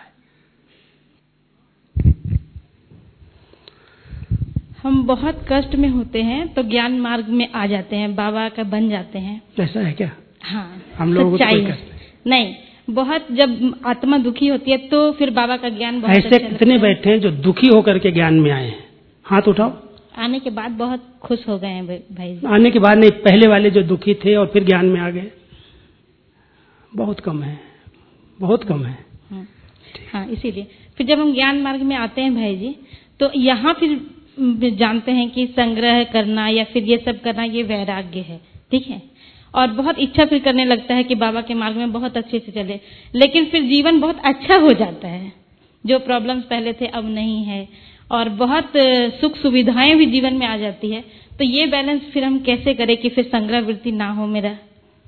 हम बहुत कष्ट में होते हैं तो ज्ञान मार्ग में आ जाते हैं, बाबा का बन जाते हैं। ऐसा है क्या? हाँ, हम लोगों को कोई कष्ट नहीं। बहुत जब आत्मा दुखी होती है तो फिर बाबा का ज्ञान बहुत ऐसे कितने बैठे हैं जो दुखी होकर के ज्ञान में आए हैं? हाथ उठाओ। आने के बाद बहुत खुश हो गए हैं भाई। आने के बाद नहीं, पहले वाले जो दुखी थे और फिर ज्ञान में आ गए, बहुत कम है, बहुत कम है। हाँ, इसीलिए फिर जब हम ज्ञान मार्ग में आते हैं भाई जी, तो यहाँ फिर जानते हैं कि संग्रह करना या फिर ये सब करना ये वैराग्य है, ठीक है। और बहुत इच्छा फिर करने लगता है कि बाबा के मार्ग में बहुत अच्छे से चले, लेकिन फिर जीवन बहुत अच्छा हो जाता है। जो प्रॉब्लम्स पहले थे अब नहीं है, और बहुत सुख सुविधाएं भी जीवन में आ जाती है। तो ये बैलेंस फिर हम कैसे करें कि फिर संग्रह वृत्ति ना हो मेरा?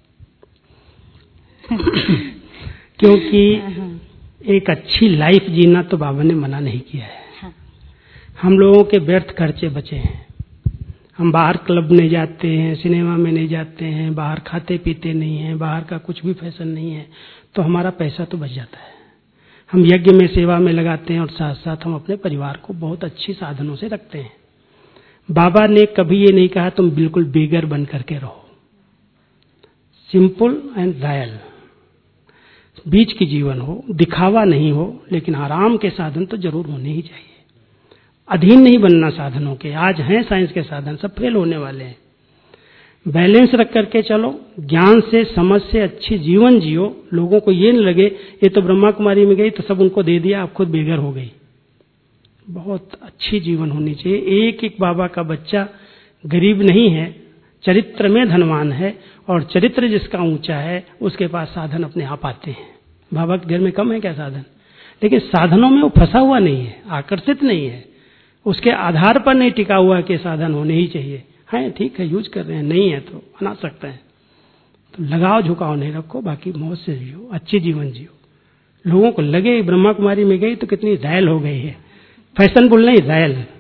क्योंकि एक अच्छी लाइफ जीना तो बाबा ने मना नहीं किया है। हम लोगों के व्यर्थ खर्चे बचे हैं। हम बाहर क्लब नहीं जाते हैं, सिनेमा में नहीं जाते हैं, बाहर खाते पीते नहीं हैं, बाहर का कुछ भी फैशन नहीं है, तो हमारा पैसा तो बच जाता है। हम यज्ञ में सेवा में लगाते हैं और साथ साथ हम अपने परिवार को बहुत अच्छी साधनों से रखते हैं। बाबा ने कभी ये नहीं कहा तुम बिल्कुल बेगर बन करके रहो। सिंपल एंड रॉयल बीच की जीवन हो, दिखावा नहीं हो, लेकिन आराम के साधन तो जरूर होने ही चाहिए। अधीन नहीं बनना साधनों के। आज हैं साइंस के साधन, सब फेल होने वाले हैं। बैलेंस रख करके चलो, ज्ञान से समझ से अच्छी जीवन जियो। लोगों को ये न लगे ये तो ब्रह्मा कुमारी में गई तो सब उनको दे दिया, आप खुद बेघर हो गई। बहुत अच्छी जीवन होनी चाहिए। एक एक बाबा का बच्चा गरीब नहीं है, चरित्र में धनवान है, और चरित्र जिसका ऊंचा है उसके पास साधन अपने आप आते हैं। बाबा के घर में कम है क्या साधन? लेकिन साधनों में वो फंसा हुआ नहीं है, आकर्षित नहीं है, उसके आधार पर नहीं टिका हुआ कि साधन होने ही चाहिए। है ठीक है, यूज कर रहे हैं, नहीं है तो बना सकते हैं। तो लगाव झुकाव नहीं रखो, बाकी मौज से जियो, अच्छी जीवन जियो। लोगों को लगे ब्रह्मा कुमारी में गई तो कितनी रैल हो गई है, फैशनबुल नहीं, रैल।